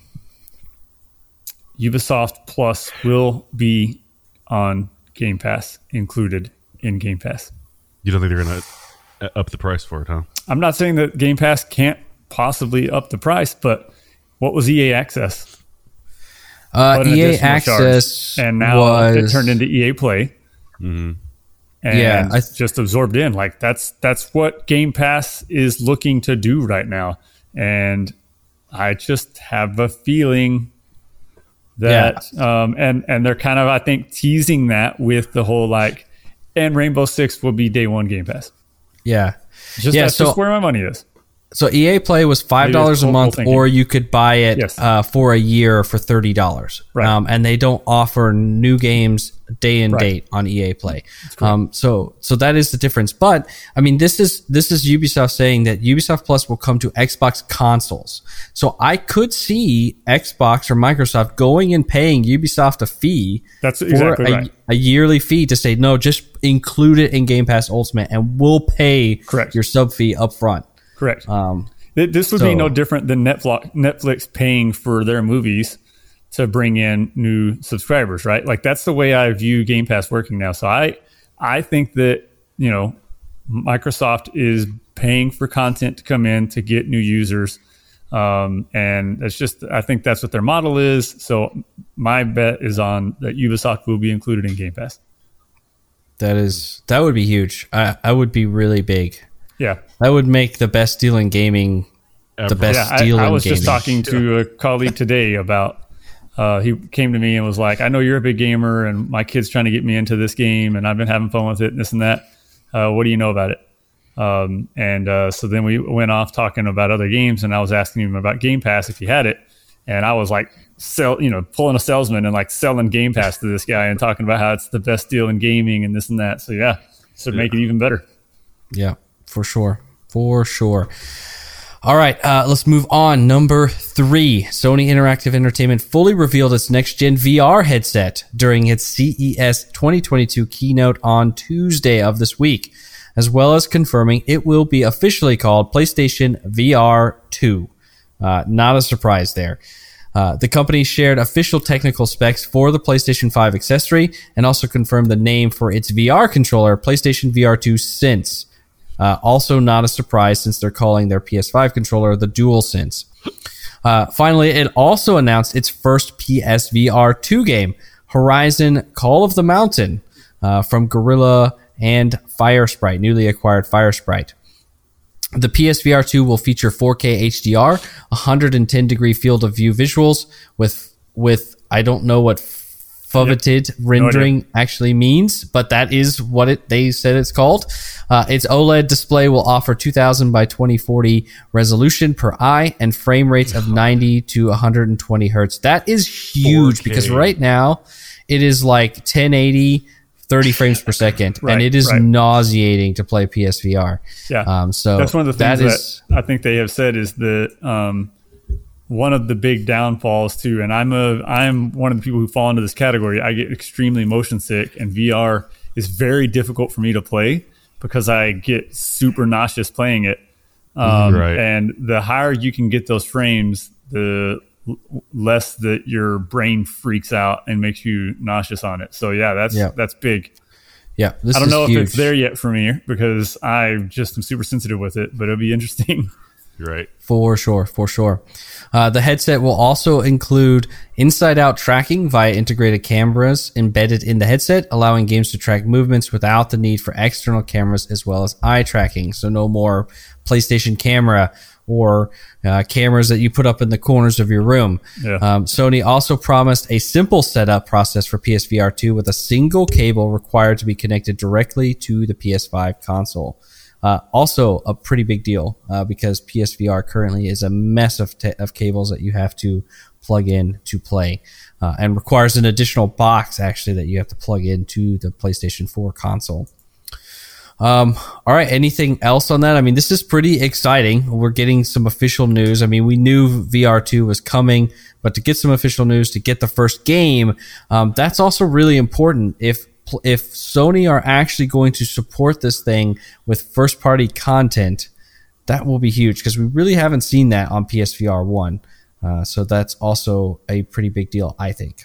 Ubisoft Plus will be on Game Pass, included in Game Pass. You don't think they're going to up the price for it, huh? I'm not saying that Game Pass can't possibly up the price, but what was EA Access? What an EA additional Access charge. And now it turned into EA Play. Mm-hmm. And Yeah, just absorbed in. Like that's what Game Pass is looking to do right now. And I just have a feeling that and they're kind of, I think, teasing that with the whole like, and Rainbow Six will be day one Game Pass. yeah. That's just where my money is. So EA Play was $5 a month, thinking. or you could buy it Yes. for a year for $30. Right. And they don't offer new games day and Right. date on EA Play. So that is the difference. But I mean, this is Ubisoft saying that Ubisoft Plus will come to Xbox consoles. So I could see Xbox or Microsoft going and paying Ubisoft a fee. That's exactly for right. a yearly fee to say no, just include it in Game Pass Ultimate, and we'll pay Correct. your sub fee up front. Correct. This would be no different than Netflix paying for their movies to bring in new subscribers, right? Like that's the way I view Game Pass working now. So I think that, Microsoft is paying for content to come in to get new users. And it's just, I think that's what their model is. So my bet is on that Ubisoft will be included in Game Pass. That would be huge. I would be really big. Yeah. That would make the best deal in gaming the best Yeah, deal in gaming. I was just talking to a colleague today about, he came to me and was like, I know you're a big gamer and my kid's trying to get me into this game and I've been having fun with it and this and that. What do you know about it? So then we went off talking about other games and I was asking him about Game Pass if he had it. And I was like, pulling a salesman and like selling Game Pass to this guy and talking about how it's the best deal in gaming and this and that. So yeah, so make it even better. Yeah, for sure. For sure. All right, let's move on. Number 3, Sony Interactive Entertainment fully revealed its next-gen VR headset during its CES 2022 keynote on Tuesday of this week, as well as confirming it will be officially called PlayStation VR 2. Not a surprise there. The company shared official technical specs for the PlayStation 5 accessory and also confirmed the name for its VR controller, PlayStation VR 2 Sense. Also not a surprise since they're calling their PS5 controller the DualSense. Finally, it also announced its first PSVR 2 game, Horizon Call of the Mountain, from Guerrilla and Firesprite, newly acquired Firesprite. The PSVR 2 will feature 4K HDR, 110-degree field of view visuals with I don't know what foveated rendering actually means, but that is what they said it's called. Its OLED display will offer 2000 by 2040 resolution per eye and frame rates of 90 to 120 hertz. That is huge 4K. because right now it is like 1080, 30 frames per second, and it is nauseating to play PSVR. Yeah. So that's one of the things that I think they have said is that one of the big downfalls too, and I'm one of the people who fall into this category. I get extremely motion sick, and VR is very difficult for me to play because I get super nauseous playing it. And the higher you can get those frames, the less that your brain freaks out and makes you nauseous on it. So yeah, that's big. Yeah, I don't know if it's there yet for me because I just am super sensitive with it, but it'll be interesting. You're right. For sure. The headset will also include inside-out tracking via integrated cameras embedded in the headset, allowing games to track movements without the need for external cameras as well as eye tracking. So no more PlayStation camera or cameras that you put up in the corners of your room. Yeah. Sony also promised a simple setup process for PSVR 2 with a single cable required to be connected directly to the PS5 console. Also a pretty big deal because PSVR currently is a mess of cables that you have to plug in to play, and requires an additional box actually that you have to plug into the PlayStation 4 console. All right. Anything else on that? I mean, this is pretty exciting. We're getting some official news. I mean, we knew VR2 was coming, but to get some official news, to get the first game, that's also really important. If Sony are actually going to support this thing with first party content, that will be huge because we really haven't seen that on PSVR 1. So that's also a pretty big deal, I think.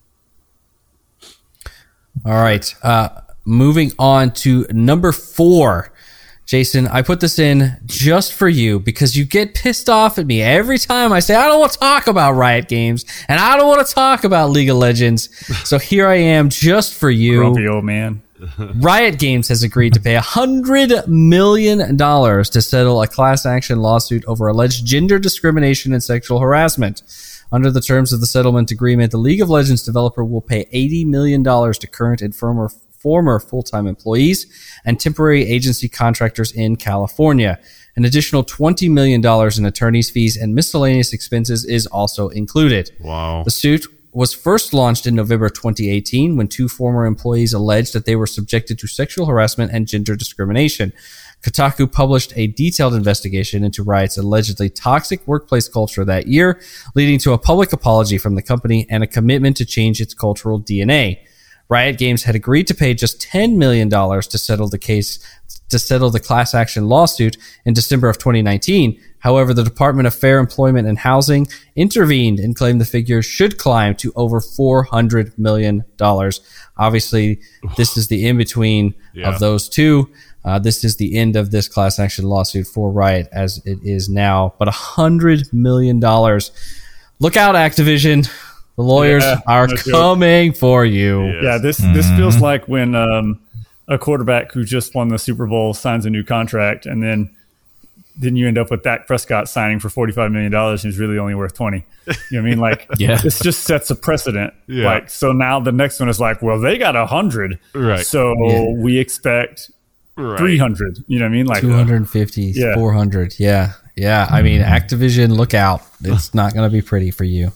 All right. Moving on to number 4. Jason, I put this in just for you because you get pissed off at me every time I say I don't want to talk about Riot Games and I don't want to talk about League of Legends. So here I am just for you. Grumpy old man. Riot Games has agreed to pay $100 million to settle a class action lawsuit over alleged gender discrimination and sexual harassment. Under the terms of the settlement agreement, the League of Legends developer will pay $80 million to current and former full-time employees and temporary agency contractors in California. An additional $20 million in attorney's fees and miscellaneous expenses is also included. Wow. The suit was first launched in November 2018 when 2 former employees alleged that they were subjected to sexual harassment and gender discrimination. Kotaku published a detailed investigation into Riot's allegedly toxic workplace culture that year, leading to a public apology from the company and a commitment to change its cultural DNA. Riot Games had agreed to pay just $10 million to settle the class action lawsuit in December of 2019. However, the Department of Fair Employment and Housing intervened and claimed the figure should climb to over $400 million. Obviously, this is the in-between of those two. This is the end of this class action lawsuit for Riot as it is now. But $100 million. Look out, Activision. The lawyers are coming for you. Yeah, this feels like when a quarterback who just won the Super Bowl signs a new contract, and then you end up with Dak Prescott signing for $45 million and he's really only worth 20. You know what I mean? Like, this just sets a precedent. Yeah. Like, so now the next one is like, well, they got 100, right? So we expect 300. You know what I mean? Like 250, 400. Yeah. I mean, Activision, look out! It's not going to be pretty for you.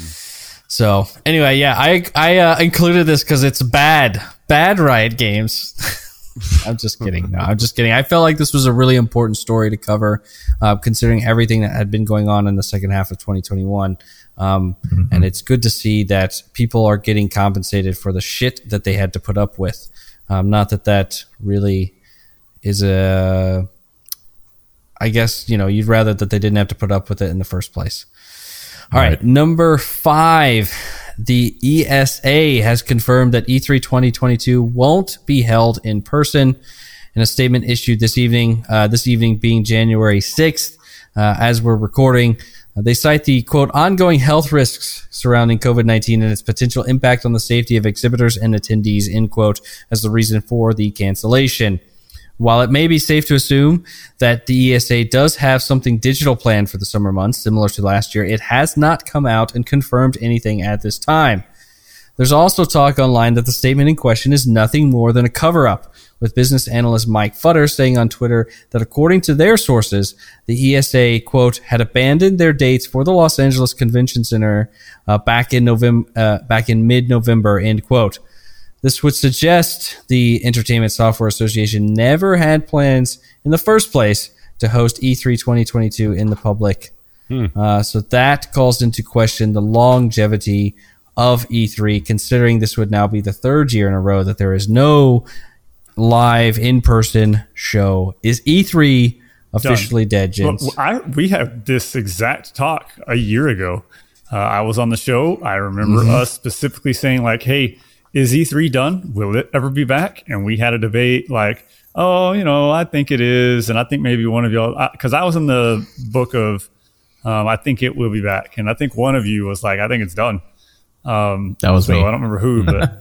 So anyway, I included this because it's bad Riot Games. I'm just kidding. No, I'm just kidding. I felt like this was a really important story to cover, considering everything that had been going on in the second half of 2021. And it's good to see that people are getting compensated for the shit that they had to put up with. Not that really is I guess, you'd rather that they didn't have to put up with it in the first place. All right. Number 5, the ESA has confirmed that E3 2022 won't be held in person. In a statement issued this evening being January 6th, as we're recording, they cite the, quote, ongoing health risks surrounding COVID-19 and its potential impact on the safety of exhibitors and attendees, end quote, as the reason for the cancellation. While it may be safe to assume that the ESA does have something digital planned for the summer months, similar to last year, it has not come out and confirmed anything at this time. There's also talk online that the statement in question is nothing more than a cover-up, with business analyst Mike Futter saying on Twitter that according to their sources, the ESA, quote, had abandoned their dates for the Los Angeles Convention Center back in mid-November, end quote. This would suggest the Entertainment Software Association never had plans in the first place to host E3 2022 in the public. So that calls into question the longevity of E3, considering this would now be the 3rd year in a row that there is no live in-person show. Is E3 officially dead, Jens? We had this exact talk a year ago. I was on the show. I remember us specifically saying like, hey, is E3 done? Will it ever be back? And we had a debate like, oh, I think it is. And I think maybe one of y'all, because I was in the book of, I think it will be back. And I think one of you was like, I think it's done. That was me. I don't remember who, but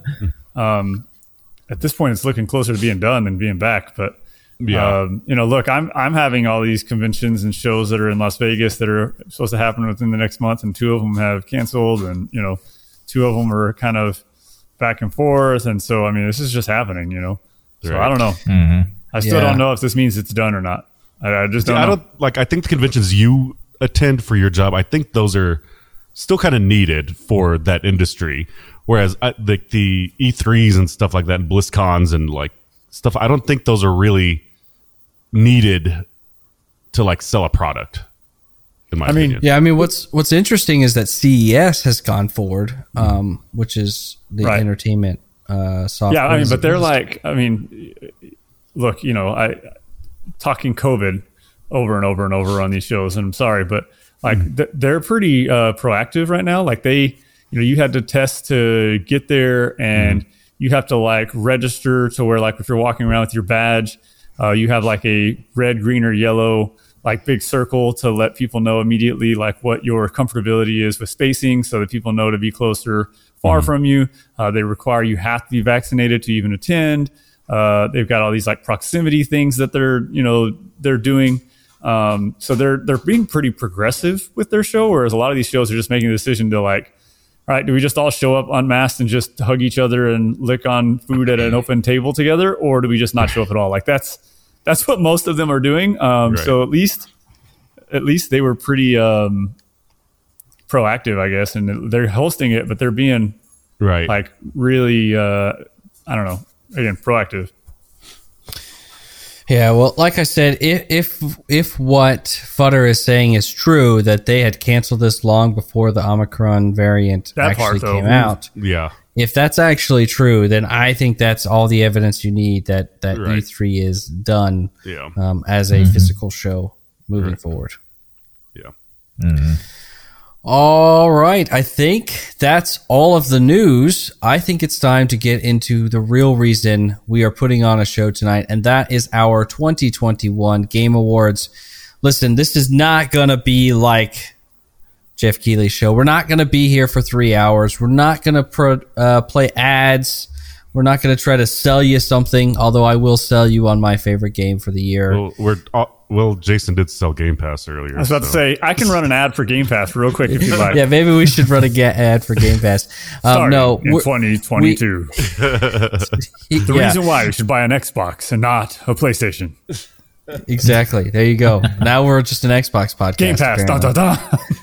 at this point, it's looking closer to being done than being back. But, look, I'm having all these conventions and shows that are in Las Vegas that are supposed to happen within the next month. And 2 of them have canceled and, 2 of them are kind of back and forth. And so, I mean, this is just happening, so I don't know. I still don't know if this means it's done or not. I just don't know. I think the conventions you attend for your job, I think those are still kind of needed for that industry. Whereas the E3s and stuff like that, and BlizzCons and like stuff, I don't think those are really needed to like sell a product. In my opinion. Yeah, I mean, what's interesting is that CES has gone forward, which is the entertainment software. Yeah, I mean, but they're like, I mean, look, you know, I talking COVID over and over and over on these shows, and I'm sorry, but like they're pretty proactive right now. Like they, you know, you had to test to get there, and you have to like register to where, like, if you're walking around with your badge, you have like a red, green, or yellow like big circle to let people know immediately like what your comfortability is with spacing, so that people know to be closer, far from you. They require you have to be vaccinated to even attend. They've got all these like proximity things that they're doing. So they're being pretty progressive with their show, whereas a lot of these shows are just making the decision to like, all right, do we just all show up unmasked and just hug each other and lick on food at an open table together, or do we just not show up at all? Like that's what most of them are doing. Right. So at least they were pretty proactive, I guess, and they're hosting it, but they're being like really, I don't know, again, proactive. Yeah, well, like I said, if what Futter is saying is true, that they had canceled this long before the Omicron variant came out. Yeah. If that's actually true, then I think that's all the evidence you need that E3 is done as a physical show moving forward. Yeah. Mm-hmm. All right. I think that's all of the news. I think it's time to get into the real reason we are putting on a show tonight, and that is our 2021 Game Awards. Listen, this is not going to be like Jeff Keighley's show. We're not going to be here for 3 hours. We're not going to play ads. We're not going to try to sell you something, although I will sell you on my favorite game for the year. Well, Jason did sell Game Pass earlier. I was about to say, I can run an ad for Game Pass real quick if you like. Yeah, maybe we should run a ad for Game Pass. No, in 2022. The reason why you should buy an Xbox and not a PlayStation. Exactly. There you go. Now we're just an Xbox podcast. Game Pass. Da, da, da.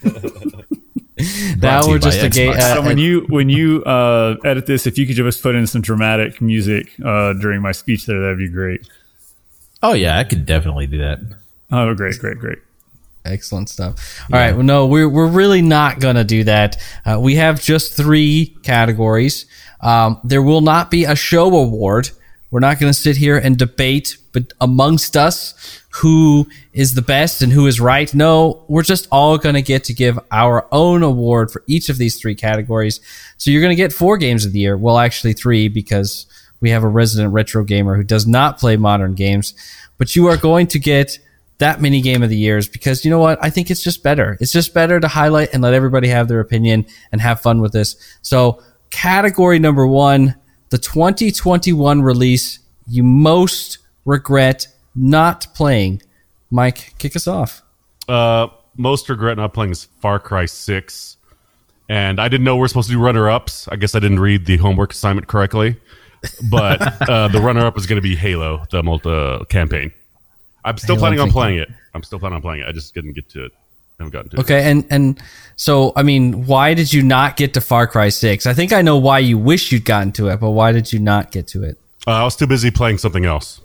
Now we're just a game. So when you edit this, if you could just put in some dramatic music during my speech there, that'd be great. Oh yeah, I could definitely do that. Oh, great. Excellent stuff. All right. Well, no, we're really not going to do that. We have just 3 categories. There will not be a show award. We're not going to sit here and debate amongst us who is the best and who is right. No, we're just all going to give our own award for each of these 3 categories. So you're going to get 4 games of the year. Well, actually 3, because we have a resident retro gamer who does not play modern games. But you are going to get that many game of the years because, you know what? I think it's just better. It's just better to highlight and let everybody have their opinion and have fun with this. So category number 1, the 2021 release you most regret not playing. Mike, kick us off. Most regret not playing is Far Cry 6. And I didn't know we're supposed to do runner-ups. I guess I didn't read the homework assignment correctly. But the runner-up is going to be Halo, the campaign. I'm still planning on playing it. I just didn't get to it. I haven't gotten to it. Okay, and so, I mean, why did you not get to Far Cry 6? I think I know why you wish you'd gotten to it, but why did you not get to it? I was too busy playing something else.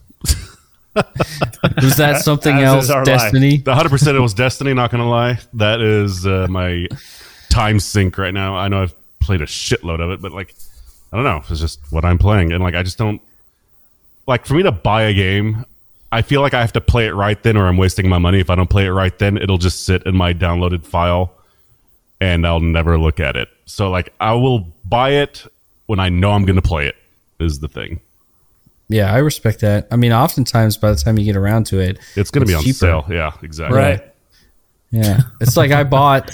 Was that something else, Destiny? 100% it was Destiny, not going to lie. That is my time sink right now. I know I've played a shitload of it, but like, I don't know. It's just what I'm playing. And like, I just don't like, for me to buy a game, I feel like I have to play it right then or I'm wasting my money. If I don't play it right then, it'll just sit in my downloaded file and I'll never look at it. So like, I will buy it when I know I'm going to play it is the thing. Yeah, I respect that. I mean, oftentimes by the time you get around to it, it's going to be on cheaper. sale. Yeah, exactly. Right. Yeah. It's like I bought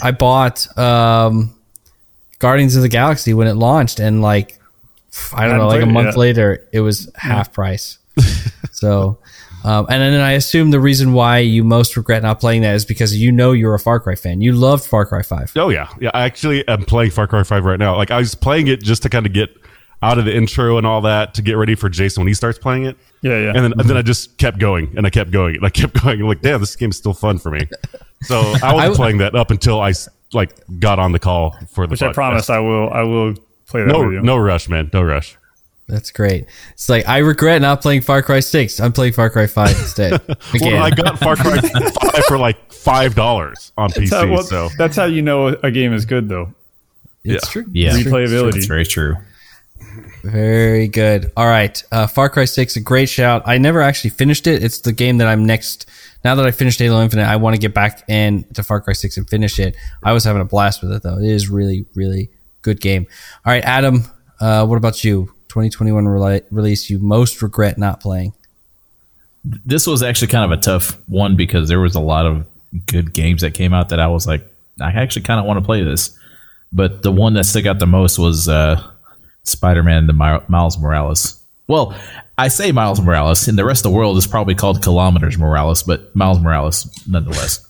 Guardians of the Galaxy when it launched, and like, I don't know, like a month later, it was half price. So, and then I assume the reason why you most regret not playing that is because you know you're a Far Cry fan. You loved Far Cry 5. Oh, yeah. Yeah, I actually am playing Far Cry 5 right now. Like, I was playing it just to kind of get out of the intro and all that to get ready for Jason when he starts playing it. Yeah. And then I just kept going and I kept going and I kept going. I'm like, damn, this game's still fun for me. So I wasn't playing that up until I got on the call for the Which podcast. I promise I will play that with you. No rush, man. No rush. That's great. It's like, I regret not playing Far Cry 6. I'm playing Far Cry 5 instead. Again. Well, I got Far Cry 5 for like $5 on PC. So that's how you know a game is good, though. It's true. Yeah. Replayability. That's very true. Very good. All right. Far Cry 6, a great shout. I never actually finished it. It's the game that I'm next. Now that I finished Halo Infinite, I want to get back into Far Cry 6 and finish it. I was having a blast with it, though. It is really, really good game. All right, Adam, what about you? 2021 release you most regret not playing? This was actually kind of a tough one because there was a lot of good games that came out that I was like, I actually kind of want to play this. But the one that stuck out the most was Spider-Man, the Miles Morales. Well, I say Miles Morales. In the rest of the world, it's probably called Kilometers Morales, but Miles Morales nonetheless.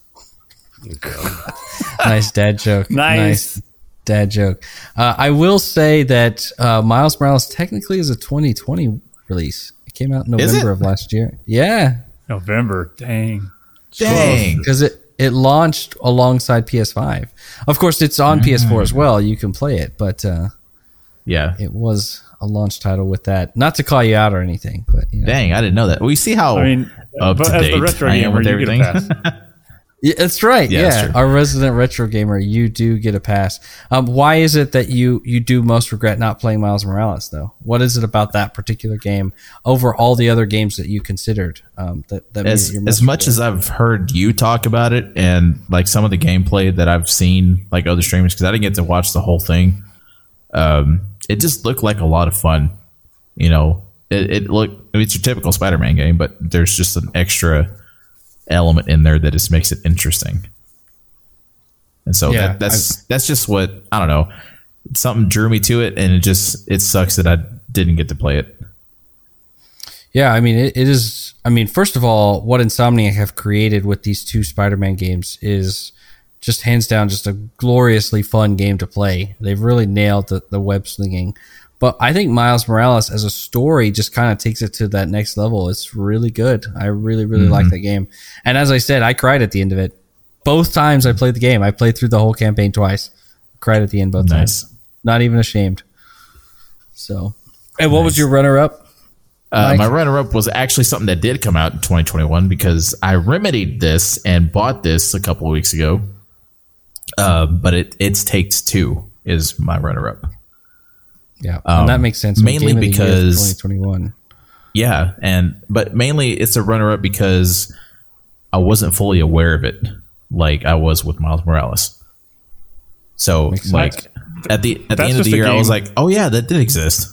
Nice dad joke. Nice dad joke. I will say that Miles Morales technically is a 2020 release. It came out in November of last year. Yeah. November. Dang. Because it launched alongside PS5. Of course, it's on PS4 as well. You can play it, but yeah, it was a launch title with that. Not to call you out or anything, but dang, I didn't know that. Well, you see how up to date the retro I am gamer, with everything. yeah, that's right. Yeah, Our resident retro gamer, you do get a pass. Why is it that you do most regret not playing Miles Morales, though? What is it about that particular game over all the other games that you considered that as much as I've heard you talk about it and like some of the gameplay that I've seen like other streamers, because I didn't get to watch the whole thing, it just looked like a lot of fun. You know, it looked, it's your typical Spider-Man game, but there's just an extra element in there that just makes it interesting. And so that's just what, I don't know, something drew me to it, and it sucks that I didn't get to play it. Yeah, I mean, it is. I mean, first of all, what Insomniac have created with these two Spider-Man games is just hands down just a gloriously fun game to play. They've really nailed the web slinging. But I think Miles Morales as a story just kind of takes it to that next level. It's really good. I really, really like that game. And as I said, I cried at the end of it. Both times I played the game. I played through the whole campaign twice. Cried at the end both times. Not even ashamed. So, and what was your runner-up? My runner-up was actually something that did come out in 2021 because I remedied this and bought this a couple of weeks ago. But it's Takes Two is my runner-up. Yeah, and that makes sense. Mainly because 2021. Yeah, but mainly it's a runner-up because I wasn't fully aware of it like I was with Miles Morales. So like at the end of the year, I was like, oh yeah, that did exist.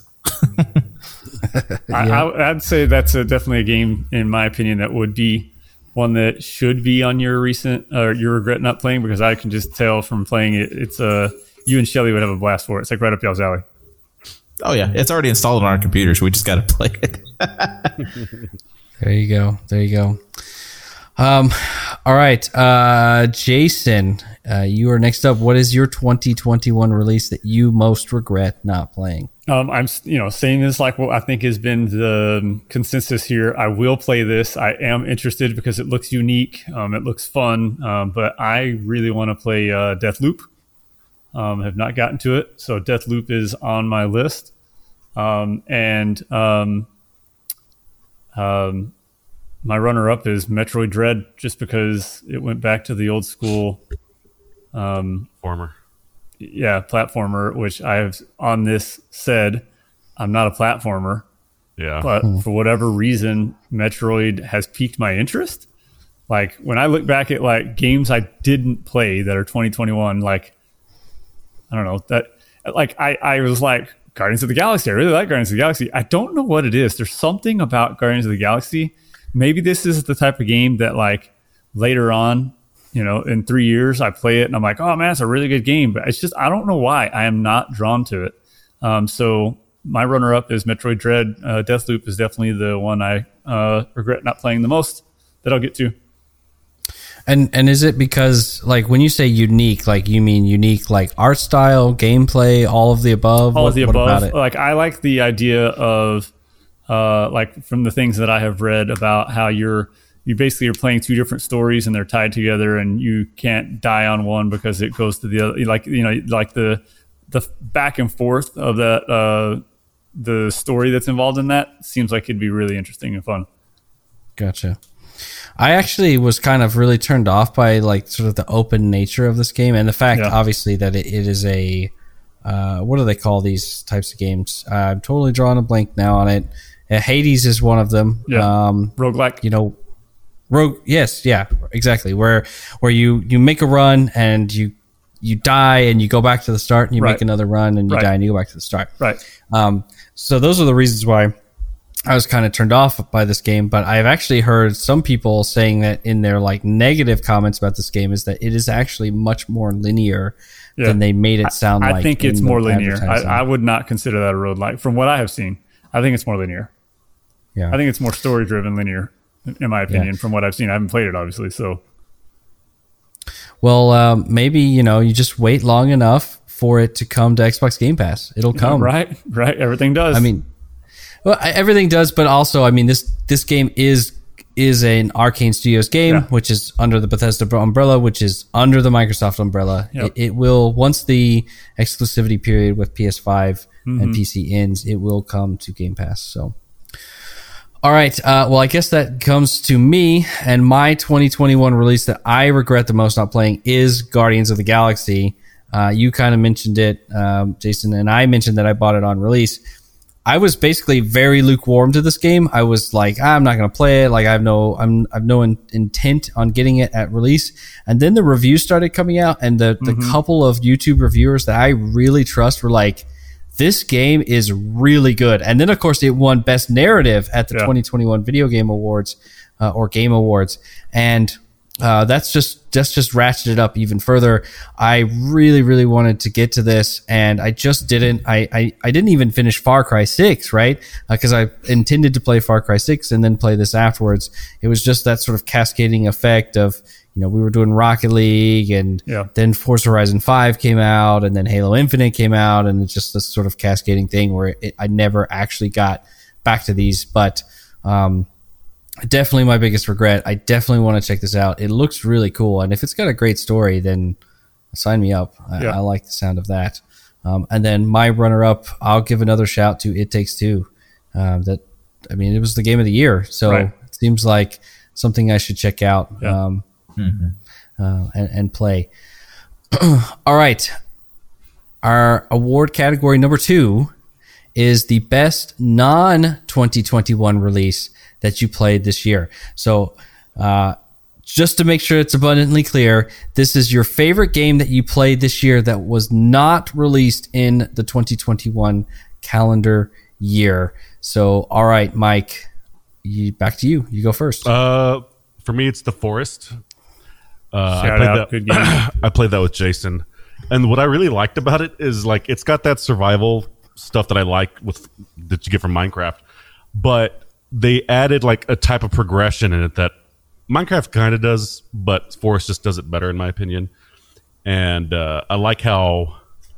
I'd say that's definitely a game, in my opinion, that would be one that should be on your your regret not playing, because I can just tell from playing it, it's you and Shelly would have a blast for it. It's like right up y'all's alley. Oh yeah, it's already installed on our computer, so we just got to play it. There you go. All right, Jason, you are next up. What is your 2021 release that you most regret not playing? I'm saying this like what I think has been the consensus here. I will play this. I am interested because it looks unique. It looks fun, but I really want to play Deathloop. Have not gotten to it, so Deathloop is on my list. My runner-up is Metroid Dread, just because it went back to the old school platformer, which I've on this said I'm not a platformer. Yeah. But for whatever reason, Metroid has piqued my interest. Like when I look back at like games I didn't play that are 2021, like I don't know, that like I was like Guardians of the Galaxy. I really like Guardians of the Galaxy. I don't know what it is. There's something about Guardians of the Galaxy. Maybe this is the type of game that like later on, in 3 years I play it and I'm like, oh man, it's a really good game. But it's just, I don't know why I am not drawn to it. So my runner up is Metroid Dread. Deathloop is definitely the one I regret not playing the most that I'll get to. And is it because, like, when you say unique, like, you mean unique, like, art style, gameplay, all of the above? All of the what above. about it? Like, I like the idea of, like, from the things that I have read about how you basically are playing two different stories and they're tied together, and you can't die on one because it goes to the other. Like, you know, like the back and forth of that, the story that's involved in that seems like it'd be really interesting and fun. Gotcha. I actually was kind of really turned off by, like, sort of the open nature of this game and the fact, obviously, that it is a what do they call these types of games? I'm totally drawing a blank now on it. Hades is one of them. Yeah. Roguelike. You know, yes, yeah, exactly. Where you make a run and you die and you go back to the start and you make another run and you die and you go back to the start. Right. So those are the reasons why I was kind of turned off by this game, but I've actually heard some people saying that in their, like, negative comments about this game is that it is actually much more linear than they made it sound like. I think it's more linear. I would not consider that a roguelike. From what I have seen, I think it's more linear. Yeah. I think it's more story-driven linear, in my opinion, from what I've seen. I haven't played it, obviously, so. Well, maybe, you know, you just wait long enough for it to come to Xbox Game Pass. It'll come. Right. Everything does. I mean, well, everything does, but also, I mean, this game is an Arcane Studios game, which is under the Bethesda umbrella, which is under the Microsoft umbrella. Yep. It will, once the exclusivity period with PS5 and PC ends, it will come to Game Pass. So, all right. Well, I guess that comes to me, and my 2021 release that I regret the most not playing is Guardians of the Galaxy. You kind of mentioned it, Jason, and I mentioned that I bought it on release. I was basically very lukewarm to this game. I was like, I'm not going to play it. Like, I've no intent on getting it at release. And then the reviews started coming out, and the couple of YouTube reviewers that I really trust were like, this game is really good. And then, of course, it won Best Narrative at the 2021 Video Game Awards, or Game Awards. And that's just ratcheted up even further. I really, really wanted to get to this, and I just didn't. I didn't even finish Far Cry 6, right? Because I intended to play Far Cry 6 and then play this afterwards. It was just that sort of cascading effect of, you know, we were doing Rocket League, and then Forza Horizon 5 came out, and then Halo Infinite came out, and it's just this sort of cascading thing where I never actually got back to these. But definitely my biggest regret. I definitely want to check this out. It looks really cool, and if it's got a great story, then sign me up. I like the sound of that. And then my runner-up, I'll give another shout to It Takes Two. It was the game of the year, so it seems like something I should check out and play. All right, our award category number 2 is the best non-2021 release that you played this year. So just to make sure it's abundantly clear, this is your favorite game that you played this year that was not released in the 2021 calendar year. So, all right, Mike, back to you. You go first. For me, it's The Forest. Good game. I played that with Jason. And what I really liked about it is, like, it's got that survival stuff that I like that you get from Minecraft. But they added, like, a type of progression in it that Minecraft kind of does, but Forest just does it better, in my opinion. And I like how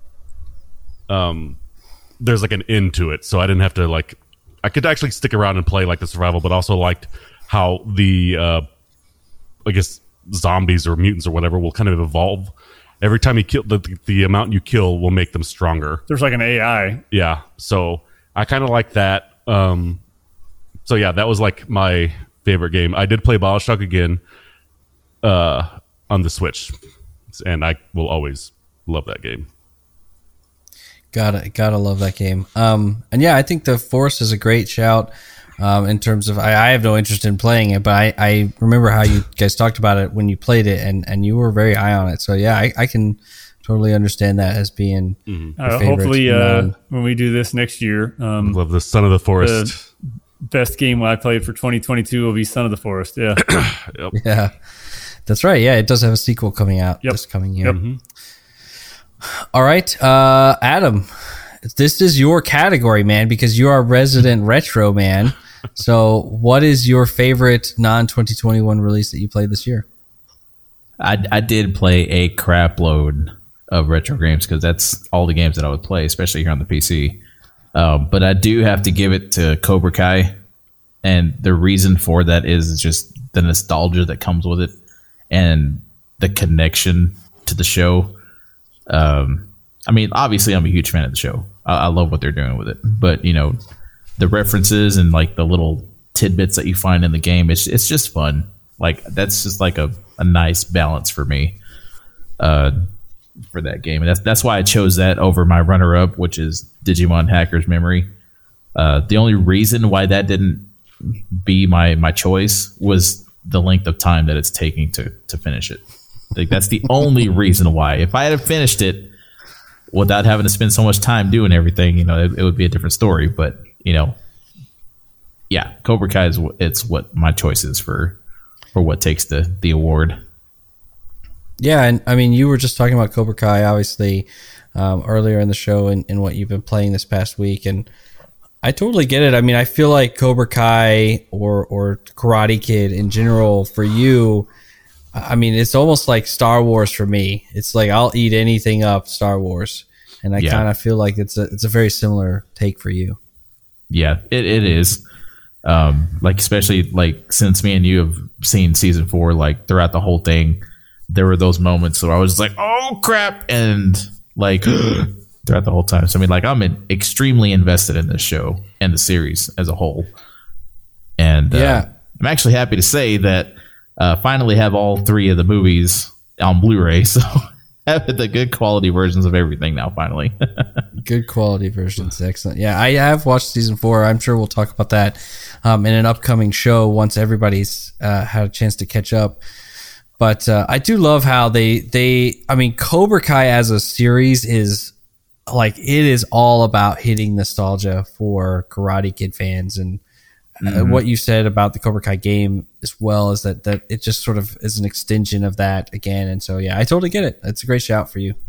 there's, like, an end to it. So I didn't have to, like... I could actually stick around and play, like, the survival, but also liked how the, I guess, zombies or mutants or whatever will kind of evolve. Every time you kill, the amount you kill will make them stronger. There's, like, an AI. Yeah. So I kind of like that. So yeah, that was like my favorite game. I did play BioShock again on the Switch, and I will always love that game. Gotta love that game. And yeah, I think The Forest is a great shout. In terms of, I have no interest in playing it, but I remember how you guys talked about it when you played it, and you were very high on it. So yeah, I can totally understand that as being your favorite. Hopefully, when we do this next year, love the Son of the Forest. Best game I played for 2022 will be Son of the Forest. Yeah. Yep. Yeah, that's right. Yeah, it does have a sequel coming out this coming year. Yep. All right, Adam, this is your category, man, because you are resident retro man. So what is your favorite non-2021 release that you played this year? I did play a crap load of retro games because that's all the games that I would play, especially here on the PC. But I do have to give it to Cobra Kai, and the reason for that is just the nostalgia that comes with it and the connection to the show. I mean, obviously, I'm a huge fan of the show. I love what they're doing with it, but you know, the references and like the little tidbits that you find in the game, it's just fun. Like that's just like a nice balance for me for that game, and that's why I chose that over my runner-up, which is Digimon Hacker's Memory. The only reason why that didn't be my choice was the length of time that it's taking to finish it. Like that's the only reason why. If I had finished it without having to spend so much time doing everything, you know, it would be a different story. But you know, yeah, Cobra Kai it's what my choice is for what takes the award. Yeah, and I mean, you were just talking about Cobra Kai, obviously, earlier in the show and what you've been playing this past week, and I totally get it. I mean, I feel like Cobra Kai or Karate Kid in general for you, I mean, it's almost like Star Wars for me. It's like I'll eat anything up Star Wars, and I kind of feel like it's a very similar take for you. Yeah, it is. Like especially like since me and you have seen season 4, like throughout the whole thing, there were those moments where I was like, "Oh crap!" and like throughout the whole time. So I mean, like I'm extremely invested in this show and the series as a whole, and I'm actually happy to say that finally have all 3 of the movies on Blu-ray. So have the good quality versions of everything now. Finally, good quality versions, excellent. Yeah, I have watched season 4. I'm sure we'll talk about that in an upcoming show once everybody's had a chance to catch up. But I do love how I mean, Cobra Kai as a series is like, it is all about hitting nostalgia for Karate Kid fans. And what you said about the Cobra Kai game as well is that it just sort of is an extension of that again. And so, yeah, I totally get it. It's a great shout for you.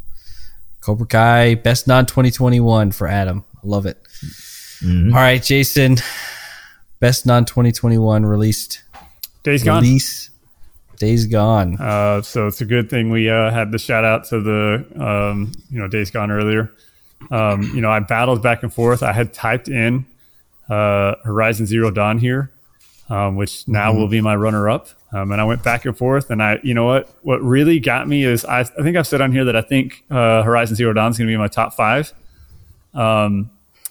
Cobra Kai, best non-2021 for Adam. I love it. All right, Jason, best non-2021 released. Days Gone. Days Gone. So it's a good thing we had the shout out to the Days Gone earlier. I battled back and forth. I had typed in Horizon Zero Dawn here, which now will be my runner up. And I went back and forth, and what really got me is I think I've said on here that I think Horizon Zero Dawn is going to be in my top 5. And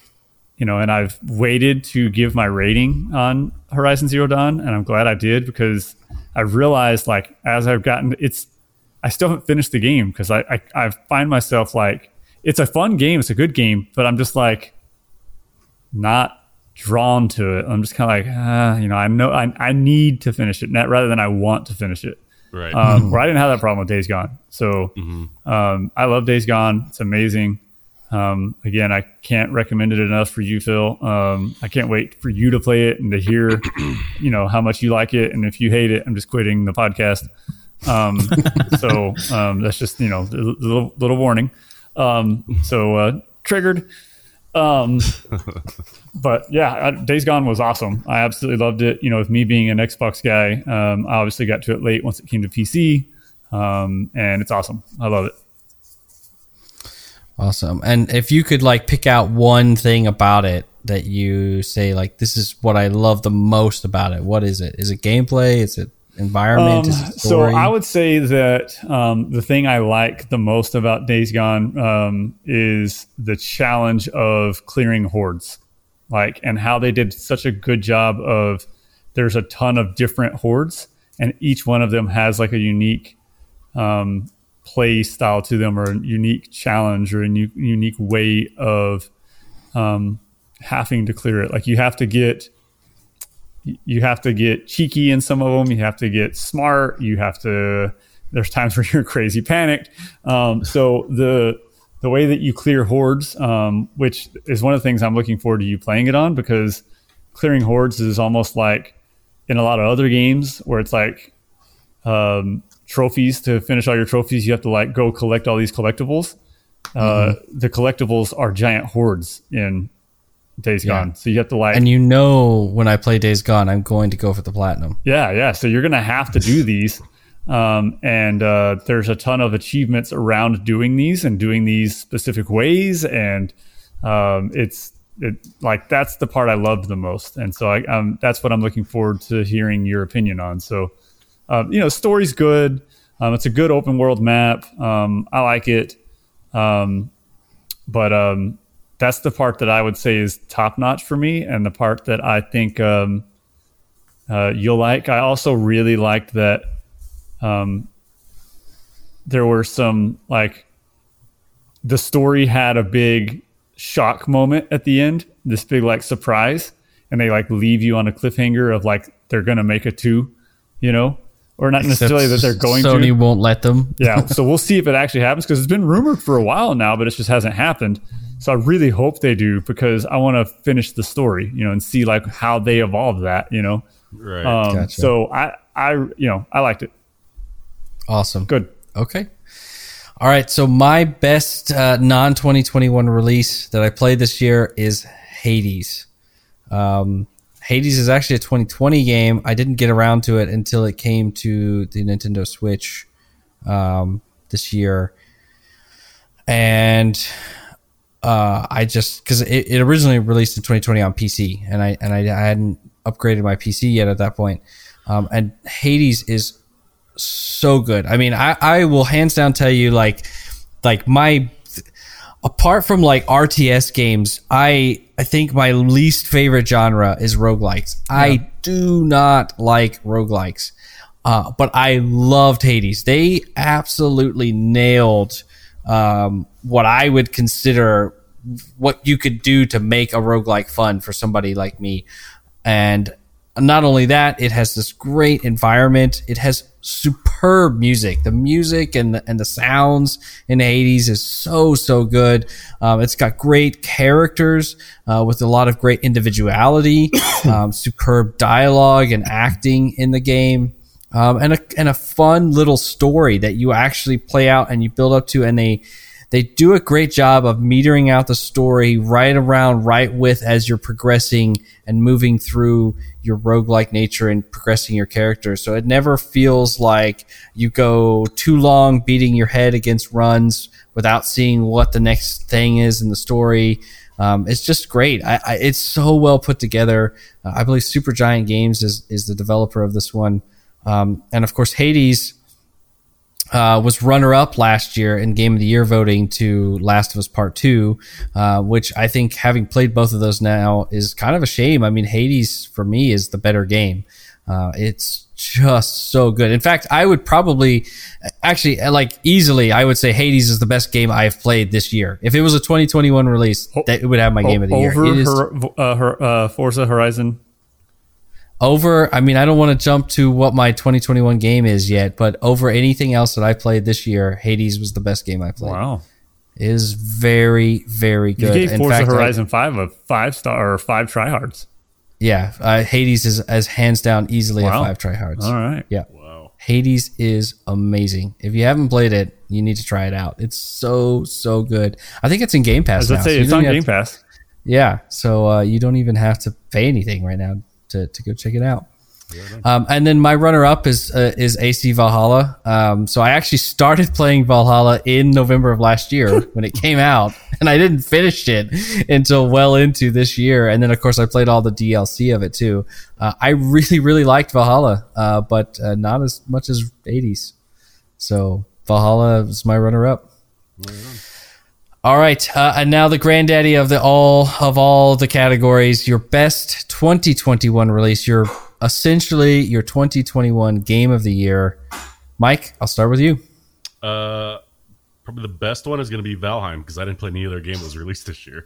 I've waited to give my rating on Horizon Zero Dawn, and I'm glad I did, because I realized, like, as I've gotten, I still haven't finished the game, because I find myself like, it's a fun game, it's a good game, but I'm just like not drawn to it. I'm just kind of like, I know I need to finish it, rather than I want to finish it. Right. Where I didn't have that problem with Days Gone. So I love Days Gone. It's amazing. Again, I can't recommend it enough for you, Phil. I can't wait for you to play it and to hear, how much you like it. And if you hate it, I'm just quitting the podcast. So that's just, a little warning. So triggered. But yeah, Days Gone was awesome. I absolutely loved it. With me being an Xbox guy, I obviously got to it late once it came to PC. And it's awesome. I love it. Awesome. And if you could like pick out one thing about it that you say, like, this is what I love the most about it, what is it? Is it gameplay? Is it environment? Is it story? So I would say that the thing I like the most about Days Gone is the challenge of clearing hordes, and how they did such a good job of, there's a ton of different hordes, and each one of them has like a unique play style to them, or a unique challenge, or a unique way of having to clear it. Like you have to get cheeky in some of them. You have to get smart. There's times where you're crazy panicked. So the way that you clear hordes, which is one of the things I'm looking forward to you playing it on, because clearing hordes is almost like in a lot of other games where it's like, trophies. To finish all your trophies, you have to like go collect all these collectibles. The collectibles are giant hordes in Days Gone, so you have to like, and when I play Days Gone, I'm going to go for the platinum. Yeah. So you're gonna have to do these, And there's a ton of achievements around doing these and doing these specific ways, and it's like that's the part I loved the most, and so that's what I'm looking forward to hearing your opinion on. So, story's good. It's a good open world map. I like it, but that's the part that I would say is top notch for me, and the part that I think you'll like. I also really liked that there were some, like, the story had a big shock moment at the end, this big like surprise, and they like leave you on a cliffhanger of like they're gonna make a 2, or not necessarily that they're going Sony to. won't let them. Yeah, so we'll see if it actually happens, because it's been rumored for a while now, but it just hasn't happened. So I really hope they do, because I want to finish the story, and see like how they evolve that, Right. Gotcha. So I liked it. Awesome. Good. Okay. All right. So my best non-2021 release that I played this year is Hades. Hades is actually a 2020 game. I didn't get around to it until it came to the Nintendo Switch this year. And I just, because it originally released in 2020 on PC, and I hadn't upgraded my PC yet at that point. And Hades is so good. I mean, I will hands down tell you, like apart from like RTS games, I think my least favorite genre is roguelikes. Yeah. I do not like roguelikes. But I loved Hades. They absolutely nailed what I would consider what you could do to make a roguelike fun for somebody like me. And not only that, it has this great environment. It has superb music. The music and the sounds in Hades is so good. It's got great characters with a lot of great individuality, superb dialogue and acting in the game, and a fun little story that you actually play out and you build up to. And they do a great job of metering out the story right with as you're progressing and moving through your roguelike nature and progressing your character. So it never feels like you go too long beating your head against runs without seeing what the next thing is in the story. It's just great. It's so well put together. I believe Supergiant Games is the developer of this one. And of course, Hades was runner-up last year in Game of the Year voting to Last of Us Part 2, which I think, having played both of those now, is kind of a shame. I mean, Hades, for me, is the better game. It's just so good. In fact, I would probably, actually, like, easily, I would say Hades is the best game I've played this year. If it was a 2021 release, that would have my Game of the Year. Over Forza Horizon. I mean, I don't want to jump to what my 2021 game is yet, but over anything else that I played this year, Hades was the best game I played. Wow. It is very, very good. You gave Forza Horizon 5 a 5-star or 5 tryhards. Yeah. Hades is hands down easily a 5 tryhards. All right. Yeah. Wow. Hades is amazing. If you haven't played it, you need to try it out. It's so good. I think it's in Game Pass now. It's on Game Pass. Yeah. So you don't even have to pay anything right now to go check it out. And then my runner-up is AC Valhalla. So I actually started playing Valhalla in November of last year when it came out, and I didn't finish it until well into this year. And then, of course, I played all the DLC of it too. I really liked Valhalla, but not as much as Hades. So Valhalla is my runner-up. All right, and now the granddaddy of all the categories, your best 2021 release, essentially your 2021 game of the year. Mike, I'll start with you. Probably the best one is going to be Valheim, because I didn't play any other game that was released this year.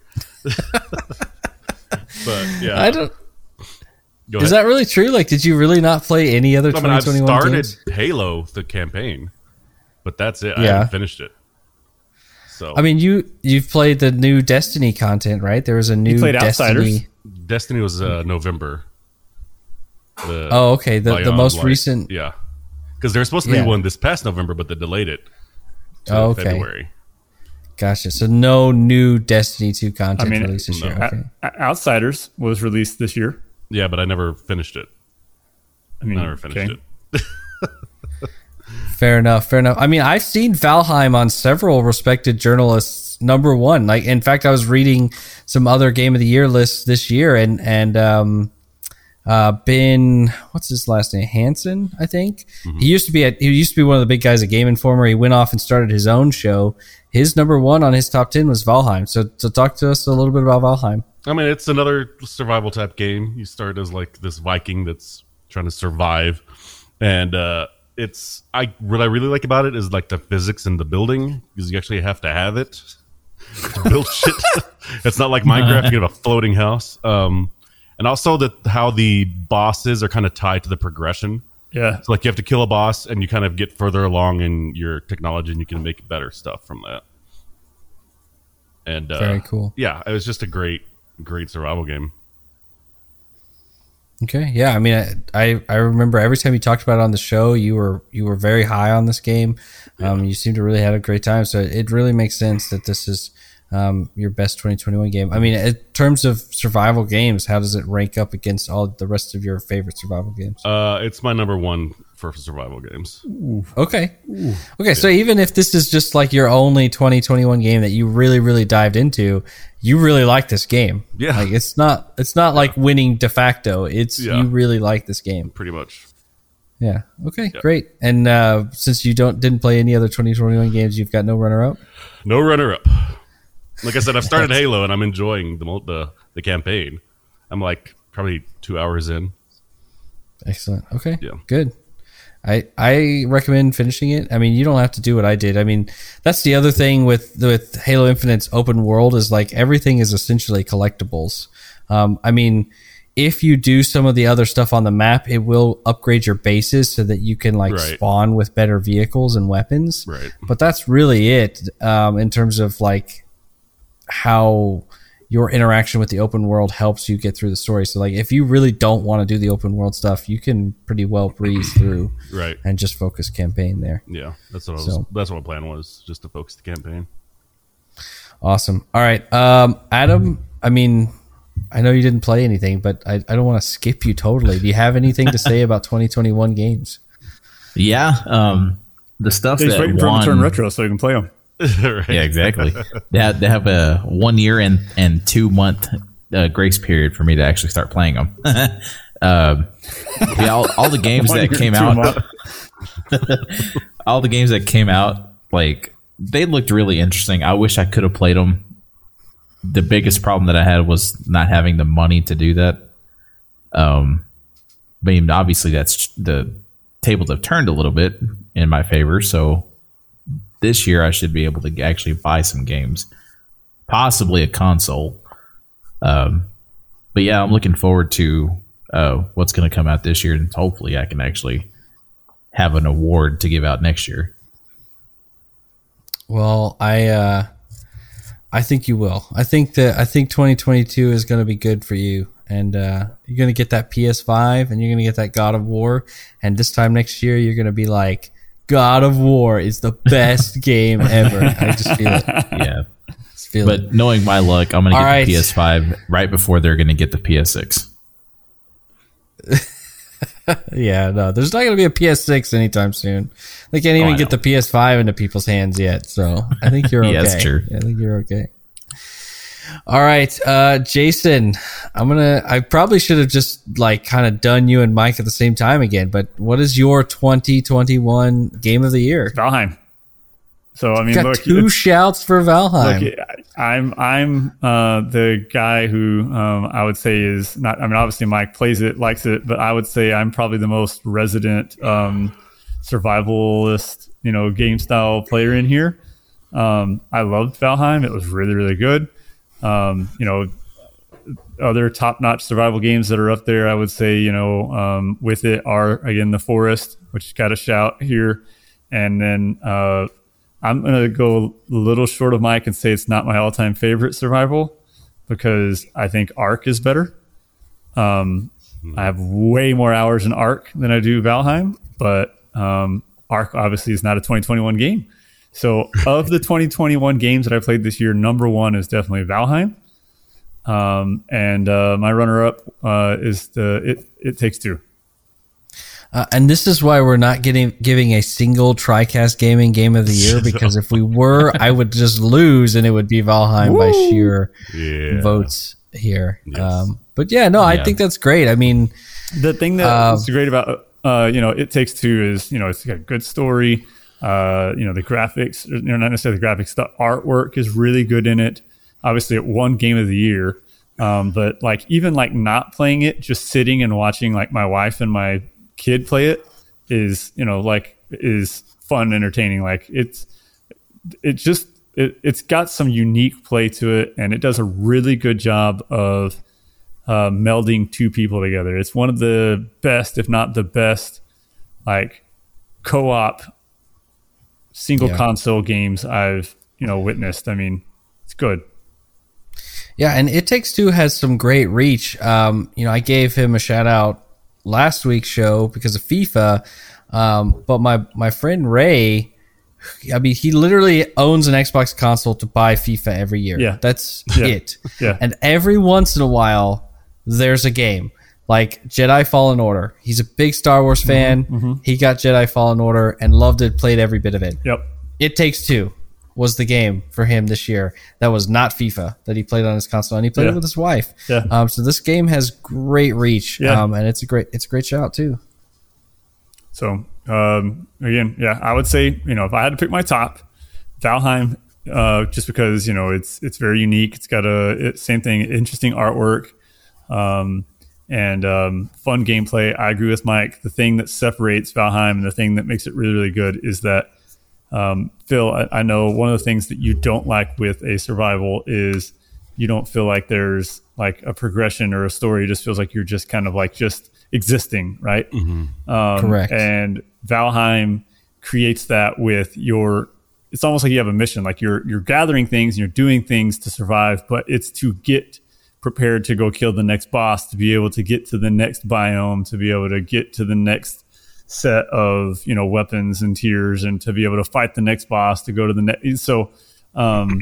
But yeah, I don't. Is that really true? Like, did you really not play any other 2021 I've started games? Halo, the campaign, but that's it. I Yeah. haven't finished it. So I mean, you've played the new Destiny content, right? There was a new played Destiny. Outsiders? Destiny was November. Okay. The most recent. Yeah, because there was supposed to be one this past November, but they delayed it to February. Gotcha. So no new Destiny 2 content released this year. Okay. Outsiders was released this year. Yeah, but I never finished it. I mean, Never finished it. Fair enough. I mean, I've seen Valheim on several respected journalists number one. Like, in fact, I was reading some other Game of the Year lists this year, and Ben, what's his last name? Hansen, I think. Mm-hmm. He used to be one of the big guys at Game Informer. He went off and started his own show. His number one on his top 10 was Valheim. So talk to us a little bit about Valheim. I mean, it's another survival type game. You start as like this Viking that's trying to survive, and what I really like about it is like the physics in the building, because you actually have to have it to build shit. It's not like Minecraft; you have a floating house. And also how the bosses are kind of tied to the progression. Yeah, so like you have to kill a boss, and you kind of get further along in your technology, and you can make better stuff from that. And very cool. Yeah, it was just a great survival game. Okay, yeah. I mean, I remember every time you talked about it on the show, you were very high on this game. You seem to really have a great time. So it really makes sense that this is your best 2021 game. I mean, in terms of survival games, how does it rank up against all the rest of your favorite survival games? It's my number one for survival games. Okay. Okay, so even if this is just like your only 2021 game that you really, really dived into, you really like this game. Yeah. Like it's not like winning de facto. It's you really like this game. Pretty much. Yeah. Okay, great. And since you didn't play any other 2021 games, you've got no runner-up? No runner-up. Like I said, I've started Halo and I'm enjoying the campaign. I'm like probably 2 hours in. Excellent. Okay. Yeah. Good. I recommend finishing it. I mean, you don't have to do what I did. I mean, that's the other thing with Halo Infinite's open world is like everything is essentially collectibles. I mean, if you do some of the other stuff on the map, it will upgrade your bases so that you can spawn with better vehicles and weapons. Right. But that's really it in terms of like how your interaction with the open world helps you get through the story. So like if you really don't want to do the open world stuff, you can pretty well breeze through and just focus campaign there. Yeah, that's what that's what my plan was, just to focus the campaign. Awesome. All right. Adam, I mean, I know you didn't play anything, but I don't want to skip you totally. Do you have anything to say about 2021 games? Yeah. The stuff He's waiting for them to turn retro so you can play them. Right. Yeah, exactly. They have a 1 year and 2 month grace period for me to actually start playing them. All the games that came out, all the games that came out, like they looked really interesting. I wish I could have played them. The biggest problem that I had was not having the money to do that. I mean, obviously that's the tables have turned a little bit in my favor, so this year I should be able to actually buy some games, possibly a console. But yeah, I'm looking forward to what's going to come out this year, and hopefully I can actually have an award to give out next year. Well, I think you will. I think 2022 is going to be good for you, and you're going to get that PS5, and you're going to get that God of War, and this time next year you're going to be like, God of War is the best game ever. I just feel it. Yeah. But knowing my luck, I'm going to get the PS5 right before they're going to get the PS6. Yeah, no, there's not going to be a PS6 anytime soon. They can't even get the PS5 into people's hands yet, so I think you're okay. Yeah, that's true. I think you're okay. All right, Jason, I probably should have just like kind of done you and Mike at the same time again, but what is your 2021 game of the year? Valheim. So I mean, look, 2 shouts for Valheim. Look, I'm the guy who I would say is not. I mean, obviously Mike plays it, likes it, but I would say I'm probably the most resident survivalist, game style player in here. I loved Valheim. It was really, really good. Other top-notch survival games that are up there, I would say, with it are, again, The Forest, which got a shout here. And then I'm going to go a little short of Mike and say it's not my all-time favorite survival because I think Ark is better. I have way more hours in Ark than I do Valheim, but Ark obviously is not a 2021 game. So of the 2021 games that I played this year, number one is definitely Valheim. And my runner-up is It Takes Two. And this is why we're not giving a single TriCast Gaming Game of the Year, because if we were, I would just lose, and it would be Valheim by sheer votes here. Yes. But I think that's great. I mean, the thing that's great about It Takes Two is it's got a good story. The graphics, not necessarily the graphics, the artwork is really good in it. Obviously, it won Game of the Year. But even not playing it, just sitting and watching my wife and my kid play it is is fun, entertaining. It's got some unique play to it, and it does a really good job of melding two people together. It's one of the best, if not the best, co-op single console games I've witnessed. I mean, it's good. Yeah, and It Takes Two has some great reach. I gave him a shout out last week's show because of FIFA, but my friend Ray, I mean, he literally owns an Xbox console to buy FIFA every year. Yeah. That's Yeah. it. Yeah. And every once in a while, there's a game like Jedi Fallen Order. He's a big Star Wars fan. He got Jedi Fallen Order and loved it, played every bit of it. Yep. It Takes Two was the game for him this year that was not FIFA that he played on his console, and he played it with his wife. Yeah. So this game has great reach, and it's a great shout too. So again, I would say if I had to pick my top, Valheim, just because it's very unique. It's got same thing, interesting artwork, and fun gameplay. I agree with Mike. The thing that separates Valheim and the thing that makes it really, really good is that Phil, I know one of the things that you don't like with a survival is you don't feel like there's a progression or a story. It just feels like you're just kind of just existing, right? Correct. And Valheim creates that with it's almost like you have a mission, you're gathering things and you're doing things to survive, but it's to get prepared to go kill the next boss, to be able to get to the next biome, to be able to get to the next set of weapons and tiers, and to be able to fight the next boss, to go to the next. So and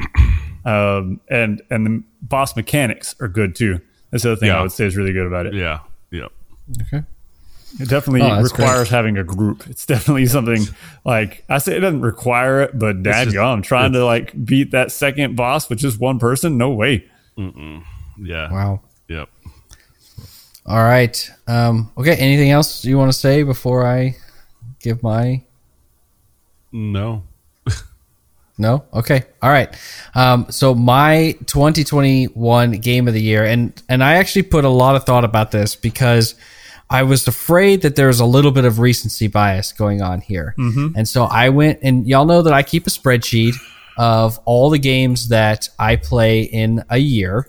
the boss mechanics are good too. That's the other thing I would say is really good about it. Yeah. Okay. It definitely requires having a group. It's definitely something I say it doesn't require it, but dadgum, trying to beat that second boss with just one person, no way. Yeah. Wow. Yep. All right. Okay. Anything else you want to say before I give my? No. No? Okay. All right. So my 2021 Game of the Year, and I actually put a lot of thought about this because I was afraid that there was a little bit of recency bias going on here. And so I went, and y'all know that I keep a spreadsheet of all the games that I play in a year.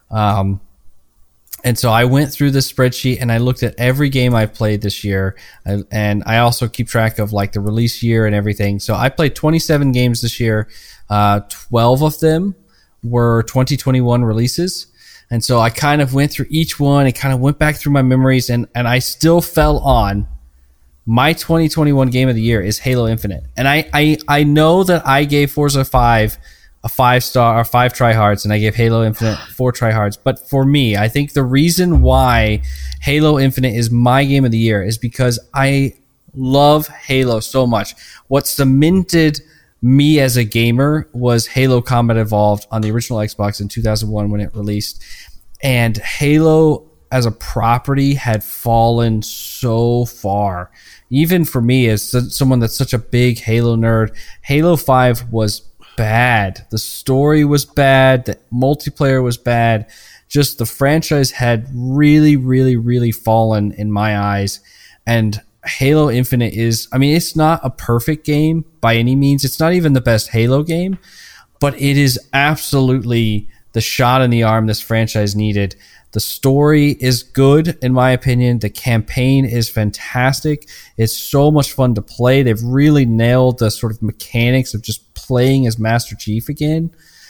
And so I went through this spreadsheet and I looked at every game I've played this year. And I also keep track of the release year and everything. So I played 27 games this year. 12 of them were 2021 releases. And so I kind of went through each one and kind of went back through my memories, and I still fell on my 2021 Game of the Year is Halo Infinite. And I know that I gave Forza 5 a 5-star or 5 tryhards, and I gave Halo Infinite 4 tryhards. But for me, I think the reason why Halo Infinite is my Game of the Year is because I love Halo so much. What cemented me as a gamer was Halo Combat Evolved on the original Xbox in 2001 when it released. And Halo as a property had fallen so far. Even for me, as someone that's such a big Halo nerd, Halo 5 was bad. The story was bad. The multiplayer was bad. Just the franchise had really, really, really fallen in my eyes. And Halo Infinite is, it's not a perfect game by any means. It's not even the best Halo game, but it is absolutely the shot in the arm this franchise needed. The story is good, in my opinion. The campaign is fantastic. It's so much fun to play. They've really nailed the sort of mechanics of just playing as Master Chief again.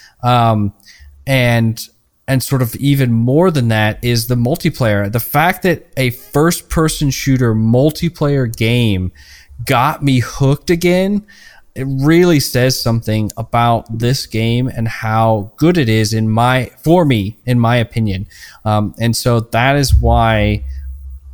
And sort of even more than that is the multiplayer. The fact that a first-person shooter multiplayer game got me hooked again, it really says something about this game and how good it is in my opinion. And so that is why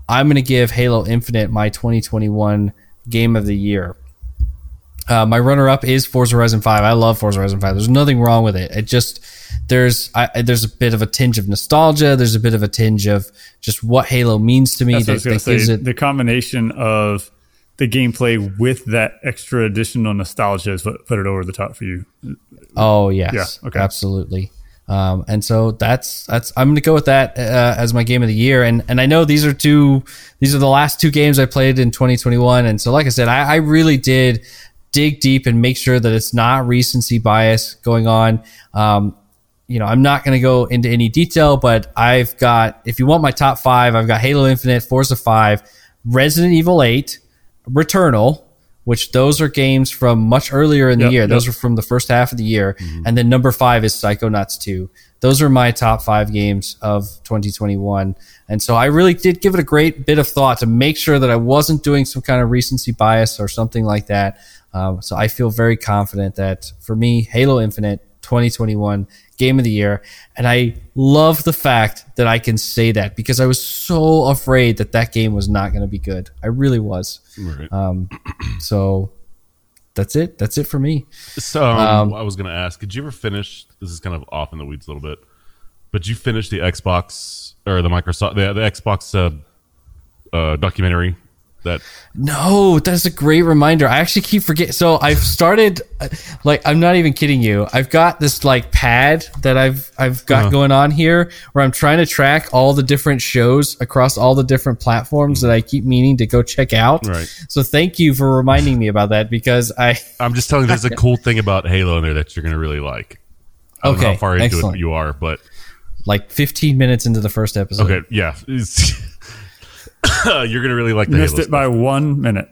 I'm going to give Halo Infinite my 2021 Game of the Year. My runner-up is Forza Horizon 5. I love Forza Horizon 5. There's nothing wrong with it. It just there's a bit of a tinge of nostalgia. There's a bit of a tinge of just what Halo means to me. That's what I was gonna say. The combination of the gameplay with that extra additional nostalgia is what put it over the top for you. Oh yes, Yeah, okay. Absolutely. And so that's I'm going to go with that as my game of the year. And I know these are the last two games I played in 2021. And so, like I said, I really did dig deep and make sure that it's not recency bias going on. I'm not going to go into any detail, but I've got, if you want my top 5, I've got Halo Infinite, Forza 5, Resident Evil 8, Returnal, which those are games from much earlier in the year. Those are from the first half of the year. Mm-hmm. And then number 5 is Psychonauts 2. Those are my top 5 games of 2021. And so I really did give it a great bit of thought to make sure that I wasn't doing some kind of recency bias or something like that. So I feel very confident that for me, Halo Infinite 2021 Game of the Year. And I love the fact that I can say that because I was so afraid that game was not going to be good. I really was. Right. So that's it. That's it for me. So I was going to ask, did you ever finish, this is kind of off in the weeds a little bit, but did you finish the Xbox or the Microsoft, the Xbox documentary? No, that's a great reminder. I actually keep forgetting. So I've started, I'm not even kidding you. I've got this pad that I've got going on here where I'm trying to track all the different shows across all the different platforms that I keep meaning to go check out. Right. So thank you for reminding me about that because I'm just telling you, there's a cool thing about Halo in there that you're going to really like. I don't know how far into it you are, but 15 minutes into the first episode. Okay. Yeah. You're gonna really like the missed Halo it by 1 minute.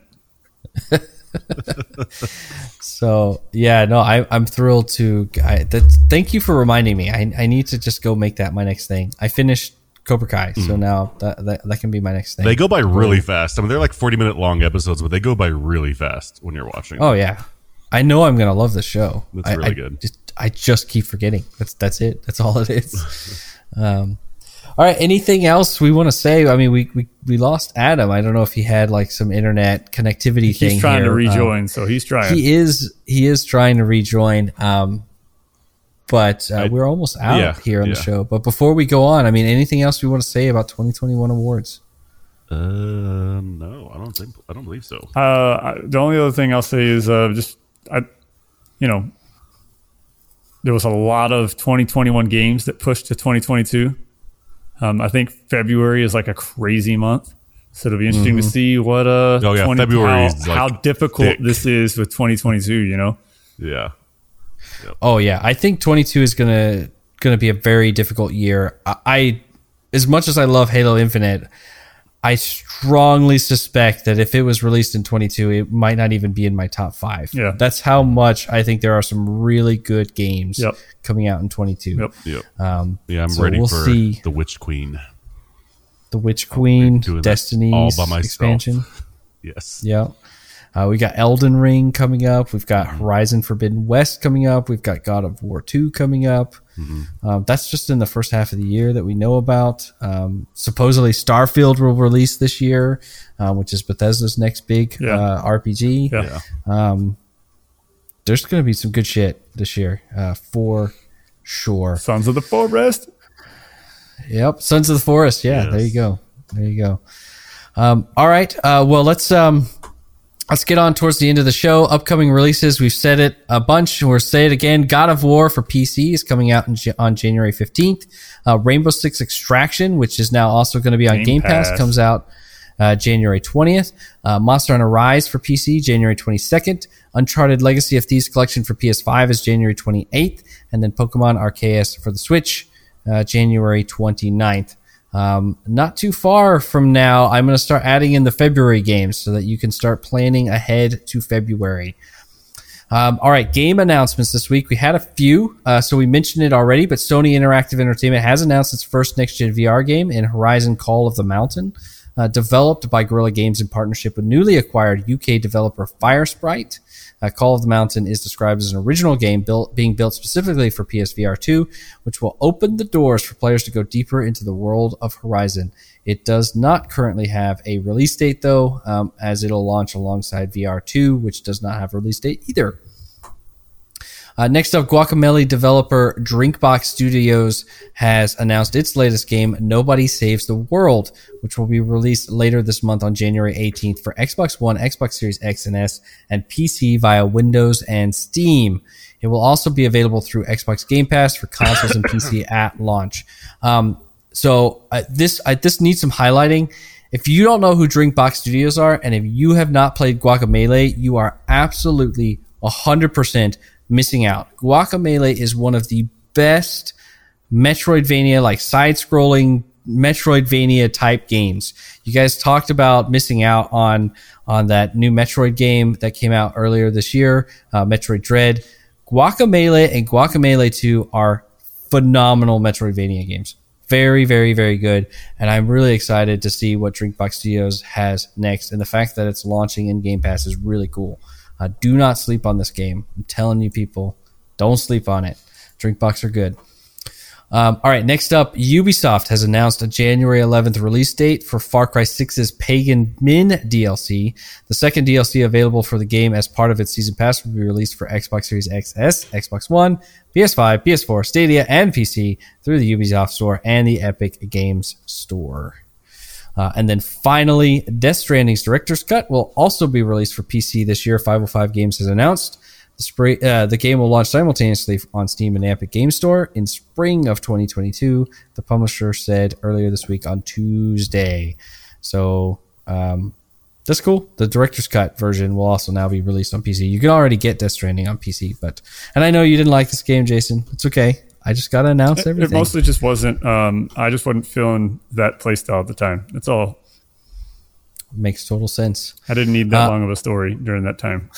So yeah, no, I'm thrilled to. Thank you for reminding me. I need to just go make that my next thing. I finished Cobra Kai, so now that can be my next thing. They go by really fast. I mean, they're 40-minute long episodes, but they go by really fast when you're watching them. Oh yeah, I know I'm gonna love the show. It's really good. I just keep forgetting. That's it. That's all it is. All right. Anything else we want to say? I mean, we lost Adam. I don't know if he had some internet connectivity thing. He's trying to rejoin, so he's trying. He is trying to rejoin. But we're almost out here on the show. But before we go on, I mean, anything else we want to say about 2021 awards? No, I don't believe so. The only other thing I'll say is there was a lot of 2021 games that pushed to 2022. I think February is a crazy month, so it'll be interesting to see what February is how difficult thick. This is with 2022. Yeah. Yep. Oh yeah, I think 22 is gonna be a very difficult year. I as much as I love Halo Infinite, I strongly suspect that if it was released in 22, it might not even be in my top 5. Yeah, that's how much I think there are some really good games coming out in 22. Yep. I'm ready for the Witch Queen. The Witch Queen, Destiny's all by myself. Expansion. Yes. Yeah. We got Elden Ring coming up. We've got Horizon Forbidden West coming up. We've got God of War 2 coming up. Mm-hmm. That's just in the first half of the year that we know about. Supposedly Starfield will release this year, which is Bethesda's next big RPG. Yeah. There's going to be some good shit this year, for sure. Sons of the Forest. Yep, Sons of the Forest. Yeah, yes. There you go. All right. Well, let's get on towards the end of the show. Upcoming releases, we've said it a bunch. We'll say it again. God of War for PC is coming out on January 15th. Rainbow Six Extraction, which is now also going to be on Game Pass, comes out January 20th. Monster Hunter Rise for PC, January 22nd. Uncharted Legacy of Thieves Collection for PS5 is January 28th. And then Pokemon Arceus for the Switch, January 29th. Not too far from now, I'm going to start adding in the February games so that you can start planning ahead to February. All right, game announcements this week. We had a few, so we mentioned it already, but Sony Interactive Entertainment has announced its first next-gen VR game in Horizon Call of the Mountain. developed by Guerrilla Games in partnership with newly acquired UK developer Firesprite. Call of the Mountain is described as an original game being built specifically for PSVR 2, which will open the doors for players to go deeper into the world of Horizon. It does not currently have a release date, though, as it'll launch alongside VR 2, which does not have a release date either. Next up, Guacamelee developer Drinkbox Studios has announced its latest game, Nobody Saves the World, which will be released later this month on January 18th for Xbox One, Xbox Series X and S, and PC via Windows and Steam. It will also be available through Xbox Game Pass for consoles and PC at launch. This needs some highlighting. If you don't know who Drinkbox Studios are, and if you have not played Guacamelee, you are absolutely 100% missing out. Guacamelee is one of the best Metroidvania, like side-scrolling Metroidvania type games. You guys talked about missing out on that new Metroid game that came out earlier this year, Metroid Dread. Guacamelee and Guacamelee 2 are phenomenal Metroidvania games. Very, very, very good. And I'm really excited to see what Drinkbox Studios has next. And the fact that it's launching in Game Pass is really cool. Do not sleep on this game. I'm telling you, people, don't sleep on it. Drinkbox are good. All right, next up, Ubisoft has announced a January 11th release date for Far Cry 6's Pagan Min DLC. The second DLC available for the game as part of its Season Pass will be released for Xbox Series XS, Xbox One, PS5, PS4, Stadia, and PC through the Ubisoft Store and the Epic Games Store. And then finally, Death Stranding's Director's Cut will also be released for PC this year. 505 Games has announced. The game will launch simultaneously on Steam and the Epic Games Store in spring of 2022, the publisher said earlier this week on Tuesday. So that's cool. The Director's Cut version will also now be released on PC. You can already get Death Stranding on PC, and I know you didn't like this game, Jason. It's okay. I just got to announce everything. It mostly just wasn't, I just wasn't feeling that playstyle at the time. That's all. Makes total sense. I didn't need that long of a story during that time.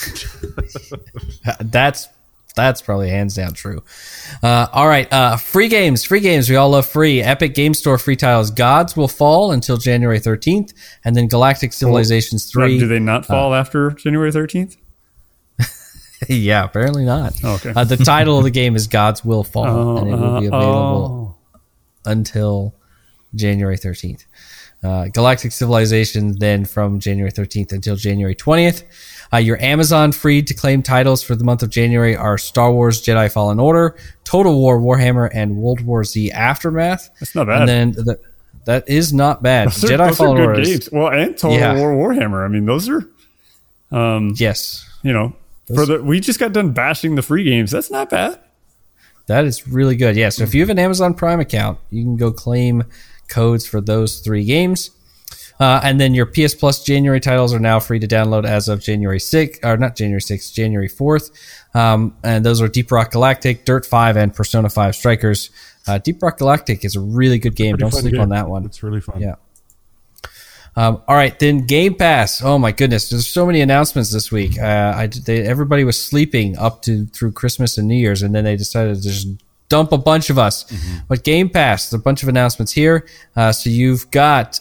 That's probably hands down true. All right. Free games. We all love free. Epic Game Store free titles. Gods Will Fall until January 13th. And then Galactic Civilizations 3. Do they not fall after January 13th? Yeah, apparently not. Oh, okay. The title of the game is Gods Will Fall, and it will be available until January 13th. Galactic Civilization then from January 13th until January 20th. Your Amazon free to claim titles for the month of January are Star Wars Jedi Fallen Order, Total War Warhammer, and World War Z Aftermath. That's not bad. And then that is not bad. Those Fallen Order games. Well, and Total War Warhammer. I mean, those are yes. We just got done bashing the free games. That's not bad. That is really good. Yeah. So if you have an Amazon Prime account, you can go claim codes for those 3 games. And then your PS Plus January titles are now free to download as of January 6th, or not January 6th, January 4th. And those are Deep Rock Galactic, Dirt 5, and Persona 5 Strikers. Deep Rock Galactic is a really good game. Don't sleep on that one. It's really fun. Yeah. All right, then Game Pass. Oh my goodness, there's so many announcements this week. Everybody was sleeping through Christmas and New Year's, and then they decided to just dump a bunch of us. Mm-hmm. But Game Pass, a bunch of announcements here. So you've got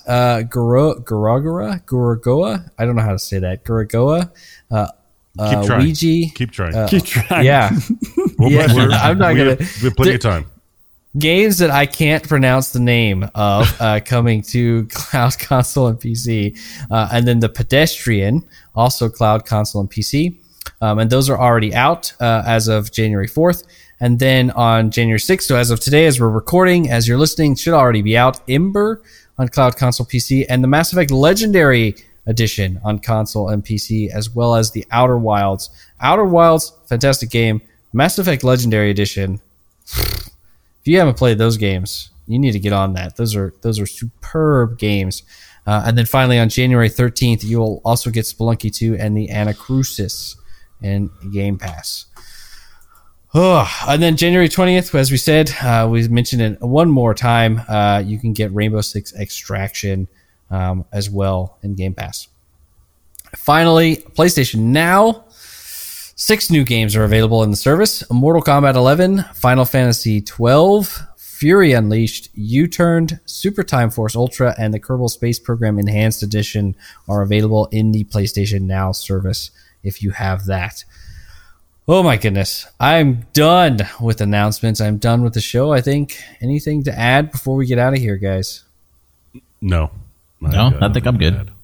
Guragoa. I don't know how to say that. Guragoa. Keep trying. Ouija. Keep trying. Yeah. I'm not gonna. We have plenty of time. Games that I can't pronounce the name of coming to cloud, console, and PC. And then The Pedestrian, also cloud, console, and PC. And those are already out as of January 4th. And then on January 6th, so as of today, as we're recording, as you're listening, should already be out, Ember on cloud, console, PC, and the Mass Effect Legendary Edition on console and PC, as well as the Outer Wilds. Outer Wilds, fantastic game. Mass Effect Legendary Edition. If you haven't played those games, you need to get on that. Those are superb games. And then finally on January 13th, you will also get Spelunky 2 and the Anacrusis in Game Pass. And then January 20th, as we said, we mentioned it one more time, you can get Rainbow Six Extraction as well in Game Pass. Finally, PlayStation Now. 6 new games are available in the service. Mortal Kombat 11, Final Fantasy 12, Fury Unleashed, U-Turned, Super Time Force Ultra, and the Kerbal Space Program Enhanced Edition are available in the PlayStation Now service if you have that. Oh my goodness. I'm done with announcements. I'm done with the show. I think anything to add before we get out of here, guys? No, I think I'm good.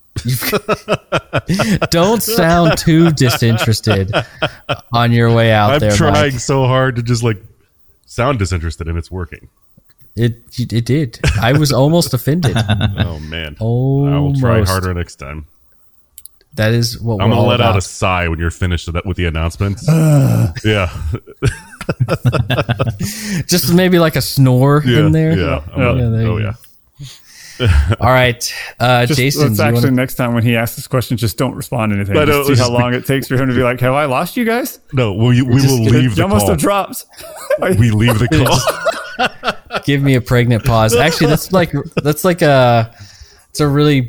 Don't sound too disinterested on your way out. I'm trying Mike. so hard to just like sound disinterested, and it's working. It did. I was almost offended. Oh man, Almost. I'll try harder next time. That is what I'm we're gonna all let about. out a sigh when you're finished with the announcements. Yeah, Just maybe like a snore in there. Yeah. there you Oh go. yeah. All right, Just, Jason. let's do you actually wanna- next time when he asks this question, just don't respond to anything. I know, Just see it's how just long it takes for him to be like, "Have I lost you guys?" No, we will leave You the almost call. have dropped. We leave the call. give me a pregnant pause. Actually, that's like it's a really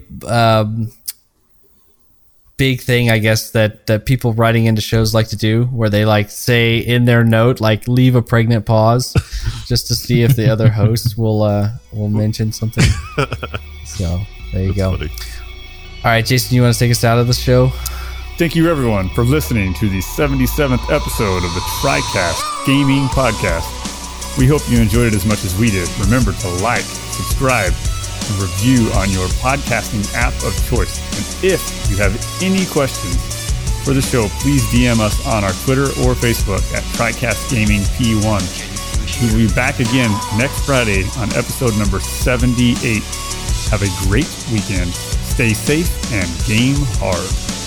big thing, I guess, that people writing into shows like to do, where they like say in their note like leave a pregnant pause, just to see if the other host will mention something. So there you go. Funny. All right, Jason, you want to take us out of the show? Thank you, everyone, for listening to the 77th episode of the TriCast Gaming Podcast. We hope you enjoyed it as much as we did. Remember to like, subscribe, and review on your podcasting app of choice. And if you have any questions for the show, please DM us on our Twitter or Facebook at TriCast Gaming P1. We will be back again next Friday on episode number 78. Have a great weekend. Stay safe and game hard.